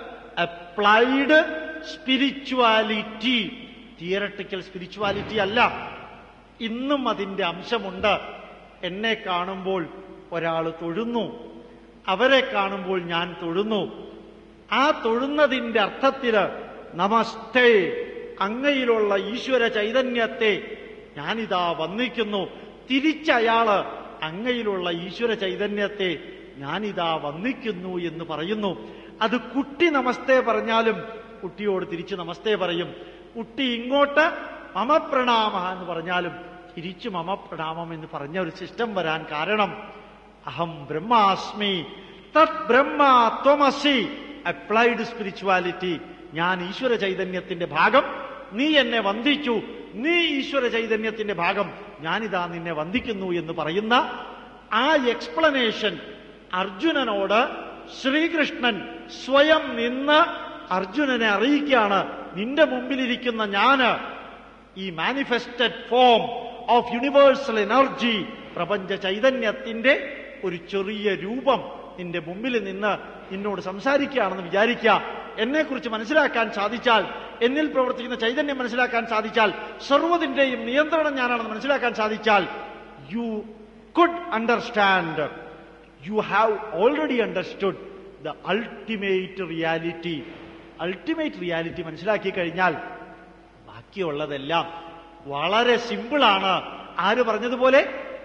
അപ്ലൈഡ് സ്പിരിച്വാലിറ്റി, തിയറട്ടിക്കൽ സ്പിരിച്വാലിറ്റി അല്ല. ഇന്നും അതിന്റെ അംശമുണ്ട്. എന്നെ കാണുമ്പോൾ ഒരാൾ തൊഴുന്നു, അവരെ കാണുമ്പോൾ ഞാൻ തൊഴുന്നു. ആ തൊഴുന്നതിന്റെ അർത്ഥത്തില് നമസ്തേ, അങ്ങയിലുള്ള ഈശ്വര ചൈതന്യത്തെ ഞാനിതാ വന്ദിക്കുന്നു. തിരിച്ചയാള് അങ്ങയിലുള്ള ഈശ്വര ചൈതന്യത്തെ ഞാനിതാ വന്ദിക്കുന്നു എന്ന് പറയുന്നു. അത് കുട്ടി നമസ്തേ പറഞ്ഞാലും കുട്ടിയോട് തിരിച്ച് നമസ്തേ പറയും. കുട്ടി ഇങ്ങോട്ട് മമ പ്രണാമ എന്ന് പറഞ്ഞാലും തിരിച്ചു മമ പ്രണാമം എന്ന് പറഞ്ഞ ഒരു സിസ്റ്റം വരാൻ കാരണം, അഹം ബ്രഹ്മാസ്മി തത് ബ്രഹ്മ ത്വമസി, അപ്ലൈഡ് സ്പിരിച്വാലിറ്റി. ഞാൻ ഈശ്വര ചൈതന്യത്തിന്റെ ഭാഗം, നീ എന്നെ വന്ദിച്ചു, നീ ഈശ്വര ചൈതന്യത്തിന്റെ ഭാഗം, ഞാനിതാ നിന്നെ വന്ദിക്കുന്നു എന്ന് പറയുന്ന ആ എക്സ്പ്ലനേഷൻ അർജുനനോട് ശ്രീകൃഷ്ണൻ സ്വയം നിന്ന് അർജുനനെ അറിയിക്കുകയാണ്. നിന്റെ മുമ്പിലിരിക്കുന്ന ഞാന്, ഈ manifested form of universal energy, പ്രപഞ്ച ചൈതന്യത്തിന്റെ ഒരു ചെറിയ രൂപം നിന്റെ മുമ്പിൽ നിന്ന് നിന്നോട് സംസാരിക്കുകയാണെന്ന് വിചാരിക്കുക. എന്നെക്കുറിച്ച് മനസ്സിലാക്കാൻ സാധിച്ചാൽ, എന്നിൽ പ്രവർത്തിക്കുന്ന ചൈതന്യം മനസ്സിലാക്കാൻ സാധിച്ചാൽ, സർവ്വതിന്റെയും നിയന്ത്രണം ഞാനാണെന്ന് മനസ്സിലാക്കാൻ സാധിച്ചാൽ, you could understand, you have already understood the ultimate reality. Ultimate reality മനസ്സിലാക്കി കഴിഞ്ഞാൽ ബാക്കിയുള്ളതെല്ലാം വളരെ സിമ്പിളാണ്. ആര് പറഞ്ഞതുപോലെ,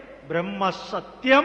ബ്രഹ്മസത്യം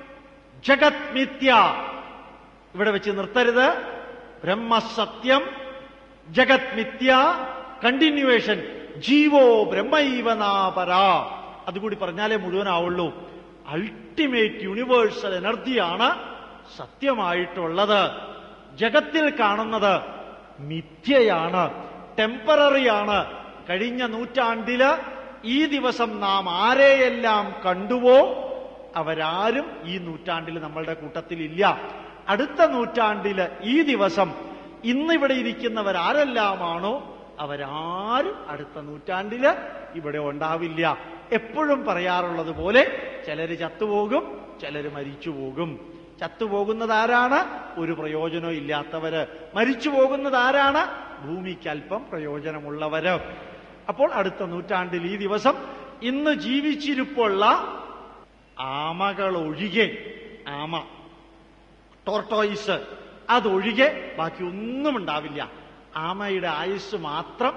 ജഗത് മിഥ്യ. ഇവിടെ വെച്ച് നിർത്തരുത്. ബ്രഹ്മസത്യം ജഗത് മിഥ്യ, കണ്ടിന്യൂവേഷൻ, ജീവോ ബ്രഹ്മൈവനാപര. അതുകൂടി പറഞ്ഞാലേ മുഴുവനാവുള്ളൂ. അൾട്ടിമേറ്റ് യൂണിവേഴ്സൽ എനർജിയാണ് സത്യമായിട്ടുള്ളത്. ജഗത്തിൽ കാണുന്നത് മിഥ്യയാണ്, ടെമ്പററിയാണ്. കഴിഞ്ഞ നൂറ്റാണ്ടില് ഈ ദിവസം നാം ആരെയെല്ലാം കണ്ടുവോ അവരാരും ഈ നൂറ്റാണ്ടിൽ നമ്മളുടെ കൂട്ടത്തിലില്ല. അടുത്ത നൂറ്റാണ്ടില് ഈ ദിവസം ഇന്നിവിടെ ഇരിക്കുന്നവരാരെല്ലാമാണോ അവരാരും അടുത്ത നൂറ്റാണ്ടില് ഇവിടെ ഉണ്ടാവില്ല. എപ്പോഴും പറയാറുള്ളത് പോലെ ചിലര് ചത്തുപോകും, ചിലര് മരിച്ചുപോകും. ചത്തുപോകുന്നതാരാണ്? ഒരു പ്രയോജനവും ഇല്ലാത്തവര്. മരിച്ചു പോകുന്നതാരാണ്? ഭൂമിക്കൽപ്പം പ്രയോജനമുള്ളവര്. അപ്പോൾ അടുത്ത നൂറ്റാണ്ടിൽ ഈ ദിവസം ഇന്ന് ജീവിച്ചിരിപ്പുള്ള ആമകളൊഴികെ, ആമ ടോർട്ടോയിസ് അതൊഴികെ ബാക്കി ഒന്നും ഉണ്ടാവില്ല. ആമയുടെ ആയുസ് മാത്രം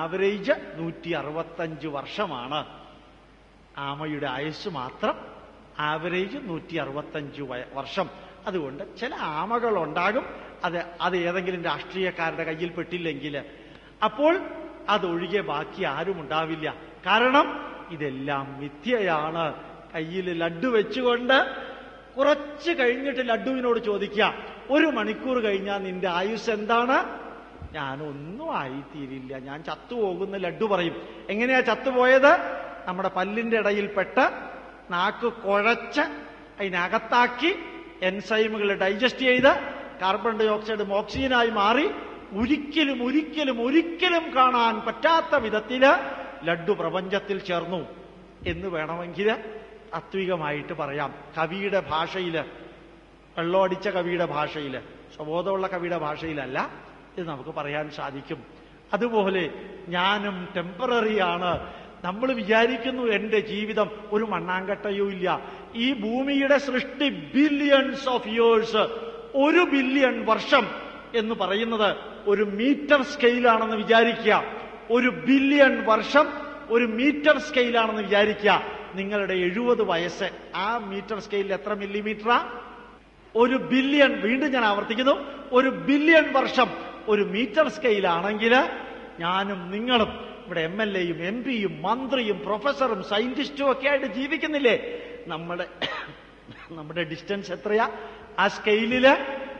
ആവറേജ് 165 വർഷമാണ്. ആമയുടെ ആയുസ് മാത്രം ആവറേജ് 165 വർഷം. അതുകൊണ്ട് ചില ആമകളുണ്ടാകും, അത് ഏതെങ്കിലും രാഷ്ട്രീയക്കാരുടെ കയ്യിൽ പെട്ടില്ലെങ്കിൽ. അപ്പോൾ അതൊഴികെ ബാക്കി ആരും ഉണ്ടാവില്ല. കാരണം ഇതെല്ലാം മിഥ്യയാണ്. കയ്യിൽ ലഡ്ഡു വെച്ചുകൊണ്ട് കുറച്ച് കഴിഞ്ഞിട്ട് ലഡ്ഡുവിനോട് ചോദിക്കുക, 1 മണിക്കൂർ കഴിഞ്ഞാൽ നിന്റെ ആയുസ് എന്താണ്? ഞാനൊന്നും ആയിത്തീരില്ല, ഞാൻ ചത്തുപോകുന്ന ലഡ്ഡു പറയും. എങ്ങനെയാ ചത്തുപോയത്? നമ്മുടെ പല്ലിന്റെ ഇടയിൽപ്പെട്ട് നാക്ക് കുഴച്ച് അതിനകത്താക്കി എൻസൈമുകൾ ഡൈജസ്റ്റ് ചെയ്ത് കാർബൺ ഡൈ ഓക്സൈഡ് ഓക്സിജനായി മാറി ഒരിക്കലും ഒരിക്കലും ഒരിക്കലും കാണാൻ പറ്റാത്ത വിധത്തില് ലഡ്ഡു പ്രപഞ്ചത്തിൽ ചേർന്നു എന്ന് വേണമെങ്കിൽ താത്വികമായിട്ട് പറയാം. കവിയുടെ ഭാഷയില്, വെള്ളമടിച്ച കവിയുടെ ഭാഷയില്, സ്വബോധമുള്ള കവിയുടെ ഭാഷയിലല്ല ഇത് നമുക്ക് പറയാൻ സാധിക്കും. അതുപോലെ ഞാനും ടെമ്പററിയാണ്. നമ്മൾ വിചാരിക്കുന്നു എന്റെ ജീവിതം ഒരു മണ്ണാങ്കട്ടയും ഇല്ല. ഈ ഭൂമിയുടെ സൃഷ്ടി ബില്യൺസ് ഓഫ് ഇയേഴ്സ്, 1 ബില്യൺ വർഷം എന്ന് പറയുന്നത് ഒരു മീറ്റർ സ്കെയിലാണെന്ന് വിചാരിക്കുക. 1 ബില്യൺ വർഷം ഒരു മീറ്റർ സ്കെയിലാണെന്ന് വിചാരിക്കുക. നിങ്ങളുടെ 70 വയസ്സ് ആ മീറ്റർ സ്കെയിലിൽ എത്ര മില്ലിമീറ്ററാ? 1 ബില്യൺ. വീണ്ടും ഞാൻ ആവർത്തിക്കുന്നു, 1 ബില്യൺ വർഷം ഒരു മീറ്റർ സ്കെയിലാണെങ്കിൽ ഞാനും നിങ്ങളും ഇവിടെ MLA-യും MP-യും മന്ത്രിയും പ്രൊഫസറും സയന്റിസ്റ്റും ഒക്കെ ആയിട്ട് ജീവിക്കുന്നില്ലേ? നമ്മുടെ ഡിസ്റ്റൻസ് എത്രയാ ആ സ്കെയിലില്?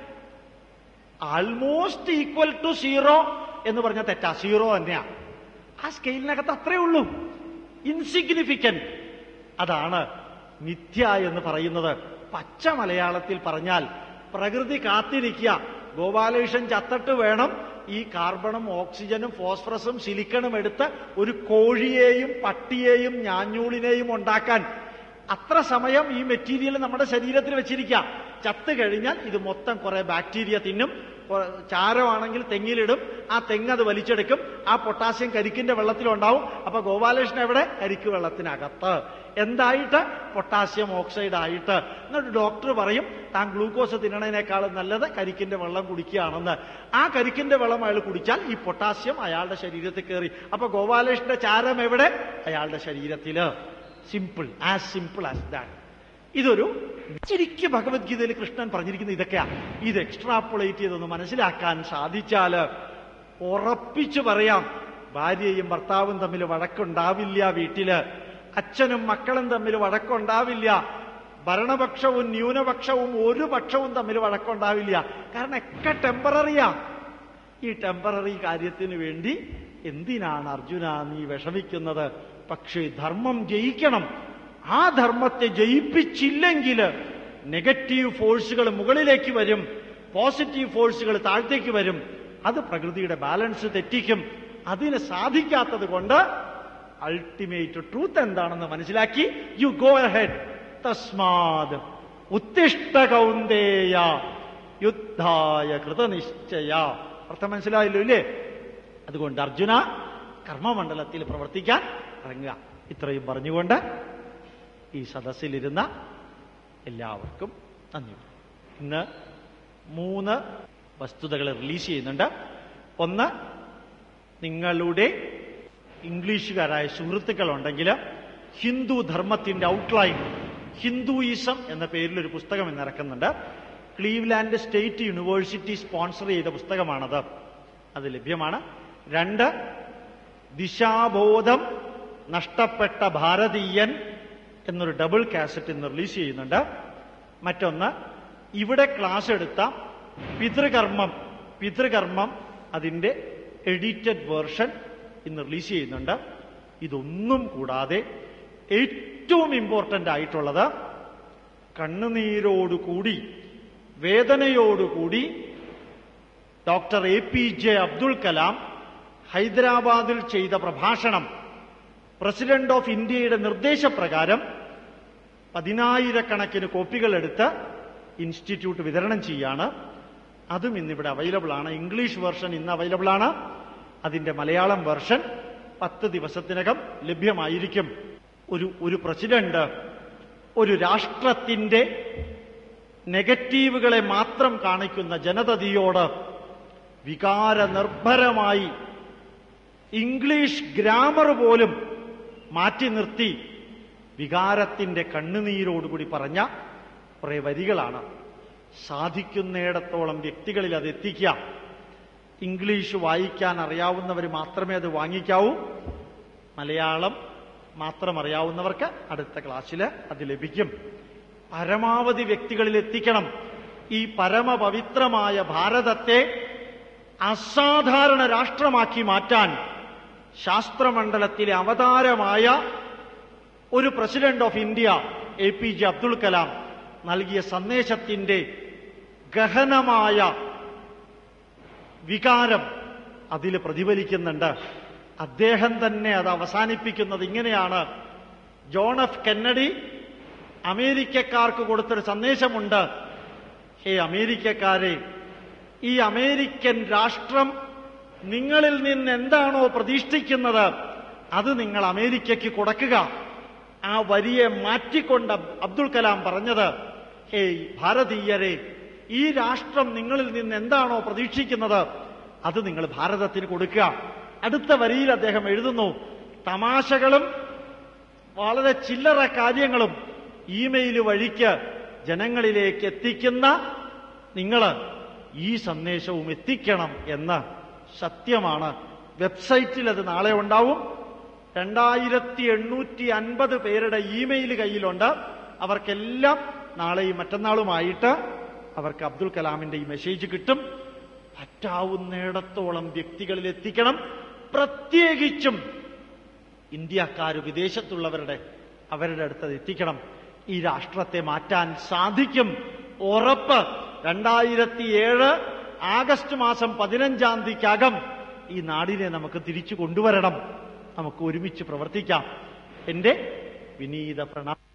ആൾമോസ്റ്റ് ഈക്വൽ ടു 0 എന്ന് പറഞ്ഞാൽ തെറ്റാ, 0 തന്നെയാ. ആ സ്കെയിലിനകത്ത് അത്രേ ഉള്ളൂ, ഇൻസിഗ്നിഫിക്കന്റ്. അതാണ് മിഥ്യ എന്ന് പറയുന്നത്. പച്ച മലയാളത്തിൽ പറഞ്ഞാൽ പ്രകൃതി കാത്തിരിക്കുക, ഗോപാലകൃഷ്ണൻ ചത്തിട്ട് വേണം ഈ കാർബണും ഓക്സിജനും ഫോസ്ഫറസും സിലിക്കണും എടുത്ത് ഒരു കോഴിയെയും പട്ടിയെയും ഞാഞ്ഞൂളിനെയും ഉണ്ടാക്കാൻ. അത്ര സമയം ഈ മെറ്റീരിയൽ നമ്മുടെ ശരീരത്തിൽ വെച്ചിരിക്കുക. ചത്തു കഴിഞ്ഞാൽ ഇത് മൊത്തം കുറെ ബാക്ടീരിയ തിന്നും. ചാരമാണെങ്കിൽ തെങ്ങിലിടും, ആ തെങ്ങ് അത് വലിച്ചെടുക്കും. ആ പൊട്ടാസ്യം കരിക്കിന്റെ വെള്ളത്തിലുണ്ടാവും. അപ്പൊ ഗോപാലകൃഷ്ണൻ എവിടെ? കരിക്ക് വെള്ളത്തിനകത്ത്. എന്തായിട്ട്? പൊട്ടാസ്യം ഓക്സൈഡ് ആയിട്ട്. എന്നിട്ട് ഡോക്ടർ പറയും താൻ ഗ്ലൂക്കോസ് തിന്നണതിനേക്കാളും നല്ലത് കരിക്കിന്റെ വെള്ളം കുടിക്കുകയാണെന്ന്. ആ കരിക്കിന്റെ വെള്ളം അയാൾ കുടിച്ചാൽ ഈ പൊട്ടാസ്യം അയാളുടെ ശരീരത്തിൽ കയറി. അപ്പൊ ഗോപാലകൃഷ്ണന്റെ ചാരം എവിടെ? അയാളുടെ ശരീരത്തില്. Simple, as simple as that. ഇതൊരു ശരിക്കും ഭഗവത്ഗീതയിൽ കൃഷ്ണൻ പറഞ്ഞിരിക്കുന്ന ഇതൊക്കെയാ. ഇത് എക്സ്ട്രാപ്പുളേറ്റ് ചെയ്തൊന്ന് മനസ്സിലാക്കാൻ സാധിച്ചാല് ഉറപ്പിച്ചു പറയാം, ഭാര്യയും ഭർത്താവും തമ്മിൽ വഴക്കുണ്ടാവില്ല. വീട്ടില് അച്ഛനും മക്കളും തമ്മിൽ വഴക്കുണ്ടാവില്ല. ഭരണപക്ഷവും ന്യൂനപക്ഷവും ഒരു പക്ഷവും തമ്മിൽ വഴക്കുണ്ടാവില്ല. കാരണം ഒക്കെ ടെമ്പററിയാ. ഈ ടെമ്പററി കാര്യത്തിന് വേണ്ടി എന്തിനാണ് അർജുന നീ വിഷമിക്കുന്നത്? പക്ഷേ ധർമ്മം ജയിക്കണം. ആ ധർമ്മത്തെ ജയിപ്പിച്ചില്ലെങ്കിൽ നെഗറ്റീവ് ഫോഴ്സുകൾ മുകളിലേക്ക് വരും, പോസിറ്റീവ് ഫോഴ്സുകൾ താഴത്തേക്ക് വരും. അത് പ്രകൃതിയുടെ ബാലൻസ് തെറ്റിക്കും. അതിന് സാധിക്കാത്തത് കൊണ്ട് അൾട്ടിമേറ്റ് ട്രൂത്ത് എന്താണെന്ന് മനസ്സിലാക്കി യു ഗോ അഹെഡ്. തസ്മാത് ഉത്തിഷ്ഠ കൗന്ദേയ യുദ്ധായ കൃതനിശ്ചയ. അർത്ഥം മനസ്സിലായല്ലോ ഇല്ലേ? അതുകൊണ്ട് അർജുന കർമ്മമണ്ഡലത്തിൽ പ്രവർത്തിക്കാൻ ഇറങ്ങുക. ഇത്രയും പറഞ്ഞുകൊണ്ട് ഈ സദസ്സിലിരുന്ന എല്ലാവർക്കും നന്ദി. ഇന്ന് 3 വസ്തുതകൾ റിലീസ് ചെയ്യുന്നുണ്ട്. ഒന്ന്, നിങ്ങളുടെ ഇംഗ്ലീഷുകാരായ സുഹൃത്തുക്കളുണ്ടെങ്കിൽ ഹിന്ദു ധർമ്മത്തിന്റെ ഔട്ട്ലൈൻ, ഹിന്ദുയിസം എന്ന പേരിലൊരു പുസ്തകം ഇന്നിറക്കുന്നുണ്ട്. ക്ലീവ്ലാൻഡ് സ്റ്റേറ്റ് യൂണിവേഴ്സിറ്റി സ്പോൺസർ ചെയ്ത പുസ്തകമാണത്. അത് ലഭ്യമാണ്. 2, ദിശാബോധം നഷ്ടപ്പെട്ട ഭാരതീയൻ എന്നൊരു ഡബിൾ കാസറ്റ് ഇന്ന് റിലീസ് ചെയ്യുന്നുണ്ട്. മറ്റൊന്ന്, ഇവിടെ ക്ലാസ് എടുത്ത പിതൃകർമ്മം അതിന്റെ എഡിറ്റഡ് വേർഷൻ ഇന്ന് റിലീസ് ചെയ്യുന്നുണ്ട്. ഇതൊന്നും കൂടാതെ ഏറ്റവും ഇമ്പോർട്ടന്റ് ആയിട്ടുള്ളത്, കണ്ണുനീരോടുകൂടി വേദനയോടുകൂടി ഡോക്ടർ APJ അബ്ദുൽ കലാം ഹൈദരാബാദിൽ ചെയ്ത പ്രഭാഷണം പ്രസിഡന്റ് ഓഫ് ഇന്ത്യയുടെ നിർദ്ദേശപ്രകാരം 10,000-കണക്കിന് കോപ്പികൾ എടുത്ത് ഇൻസ്റ്റിറ്റ്യൂട്ട് വിതരണം ചെയ്യാണ്. അതും ഇന്നിവിടെ അവൈലബിൾ ആണ്. ഇംഗ്ലീഷ് വെർഷൻ ഇന്ന് അവൈലബിൾ ആണ്. അതിന്റെ മലയാളം വെർഷൻ 10 ദിവസത്തിനകം ലഭ്യമായിരിക്കും. ഒരു പ്രസിഡന്റ് ഒരു രാഷ്ട്രത്തിന്റെ നെഗറ്റീവുകളെ മാത്രം കാണിക്കുന്ന ജനതയോട് വികാരനിർഭരമായി ഇംഗ്ലീഷ് ഗ്രാമർ പോലും മാറ്റി നിർത്തി വികാരത്തിന്റെ കണ്ണുനീരോടുകൂടി പറഞ്ഞ കുറെ വരികളാണ്. സാധിക്കുന്നിടത്തോളം വ്യക്തികളിൽ അത് എത്തിക്കുക. ഇംഗ്ലീഷ് വായിക്കാൻ അറിയാവുന്നവർ മാത്രമേ അത് വാങ്ങിക്കാവൂ. മലയാളം മാത്രം അറിയാവുന്നവർക്ക് അടുത്ത ക്ലാസ്സിൽ അത് ലഭിക്കും. പരമാവധി വ്യക്തികളിൽ എത്തിക്കണം. ഈ പരമപവിത്രമായ ഭാരതത്തെ അസാധാരണ രാഷ്ട്രമാക്കി മാറ്റാൻ ശാസ്ത്രമണ്ഡലത്തിലെ അവതാരമായ ഒരു president of India APJ Abdul Kalam നൽകിയ സന്ദേശത്തിന്റെ ഗഹനമായ വികാരം അതിൽ പ്രതിഫലിക്കുന്നുണ്ട്. അദ്ദേഹം തന്നെ അത് അവസാനിപ്പിക്കുന്നത് ഇങ്ങനെയാണ്. ജോൺ എഫ് കെന്നഡി അമേരിക്കക്കാർക്ക് കൊടുത്തൊരു സന്ദേശമുണ്ട്. ഹേ അമേരിക്കക്കാരെ, ഈ അമേരിക്കൻ രാഷ്ട്രം നിങ്ങളിൽ നിന്ന് എന്താണോ പ്രതീക്ഷിക്കുന്നത് അത് നിങ്ങൾ അമേരിക്കയ്ക്ക് കൊടുക്കുക. ആ വരിയെ മാറ്റിക്കൊണ്ട് അബ്ദുൽ കലാം പറഞ്ഞത്, ഹേയ് ഭാരതീയരെ, ഈ രാഷ്ട്രം നിങ്ങളിൽ നിന്ന് എന്താണോ പ്രതീക്ഷിക്കുന്നത് അത് നിങ്ങൾ ഭാരതത്തിന് കൊടുക്കുക. അടുത്ത വരിയിൽ അദ്ദേഹം എഴുതുന്നു, തമാശകളും വളരെ ചില്ലറ കാര്യങ്ങളും ഇമെയിൽ വഴിക്ക് ജനങ്ങളിലേക്ക് എത്തിക്കുന്ന നിങ്ങൾ ഈ സന്ദേശവും എത്തിക്കണം എന്ന്. സത്യമാണ്. വെബ്സൈറ്റിൽ അത് നാളെ ഉണ്ടാവും. 2850 പേരുടെ ഇമെയിൽ കയ്യിലുണ്ട്. അവർക്കെല്ലാം നാളെയും മറ്റന്നാളുമായിട്ട് അവർക്ക് അബ്ദുൽ കലാമിന്റെ ഈ മെസ്സേജ് കിട്ടും. പറ്റാവുന്നിടത്തോളം വ്യക്തികളിൽ എത്തിക്കണം. പ്രത്യേകിച്ചും ഇന്ത്യക്കാർ വിദേശത്തുള്ളവരുടെ അവരുടെ അടുത്തത് എത്തിക്കണം. ഈ രാഷ്ട്രത്തെ മാറ്റാൻ സാധിക്കും. ഉറപ്പ്. 2007 ആഗസ്റ്റ് മാസം 15-ാം തീയതിക്കകം ഈ നാടിനെ നമുക്ക് തിരിച്ചു കൊണ്ടുവരണം. നമുക്ക് ഒരുമിച്ച് പ്രവർത്തിക്കാം. എന്റെ വിനീത പ്രണാമം.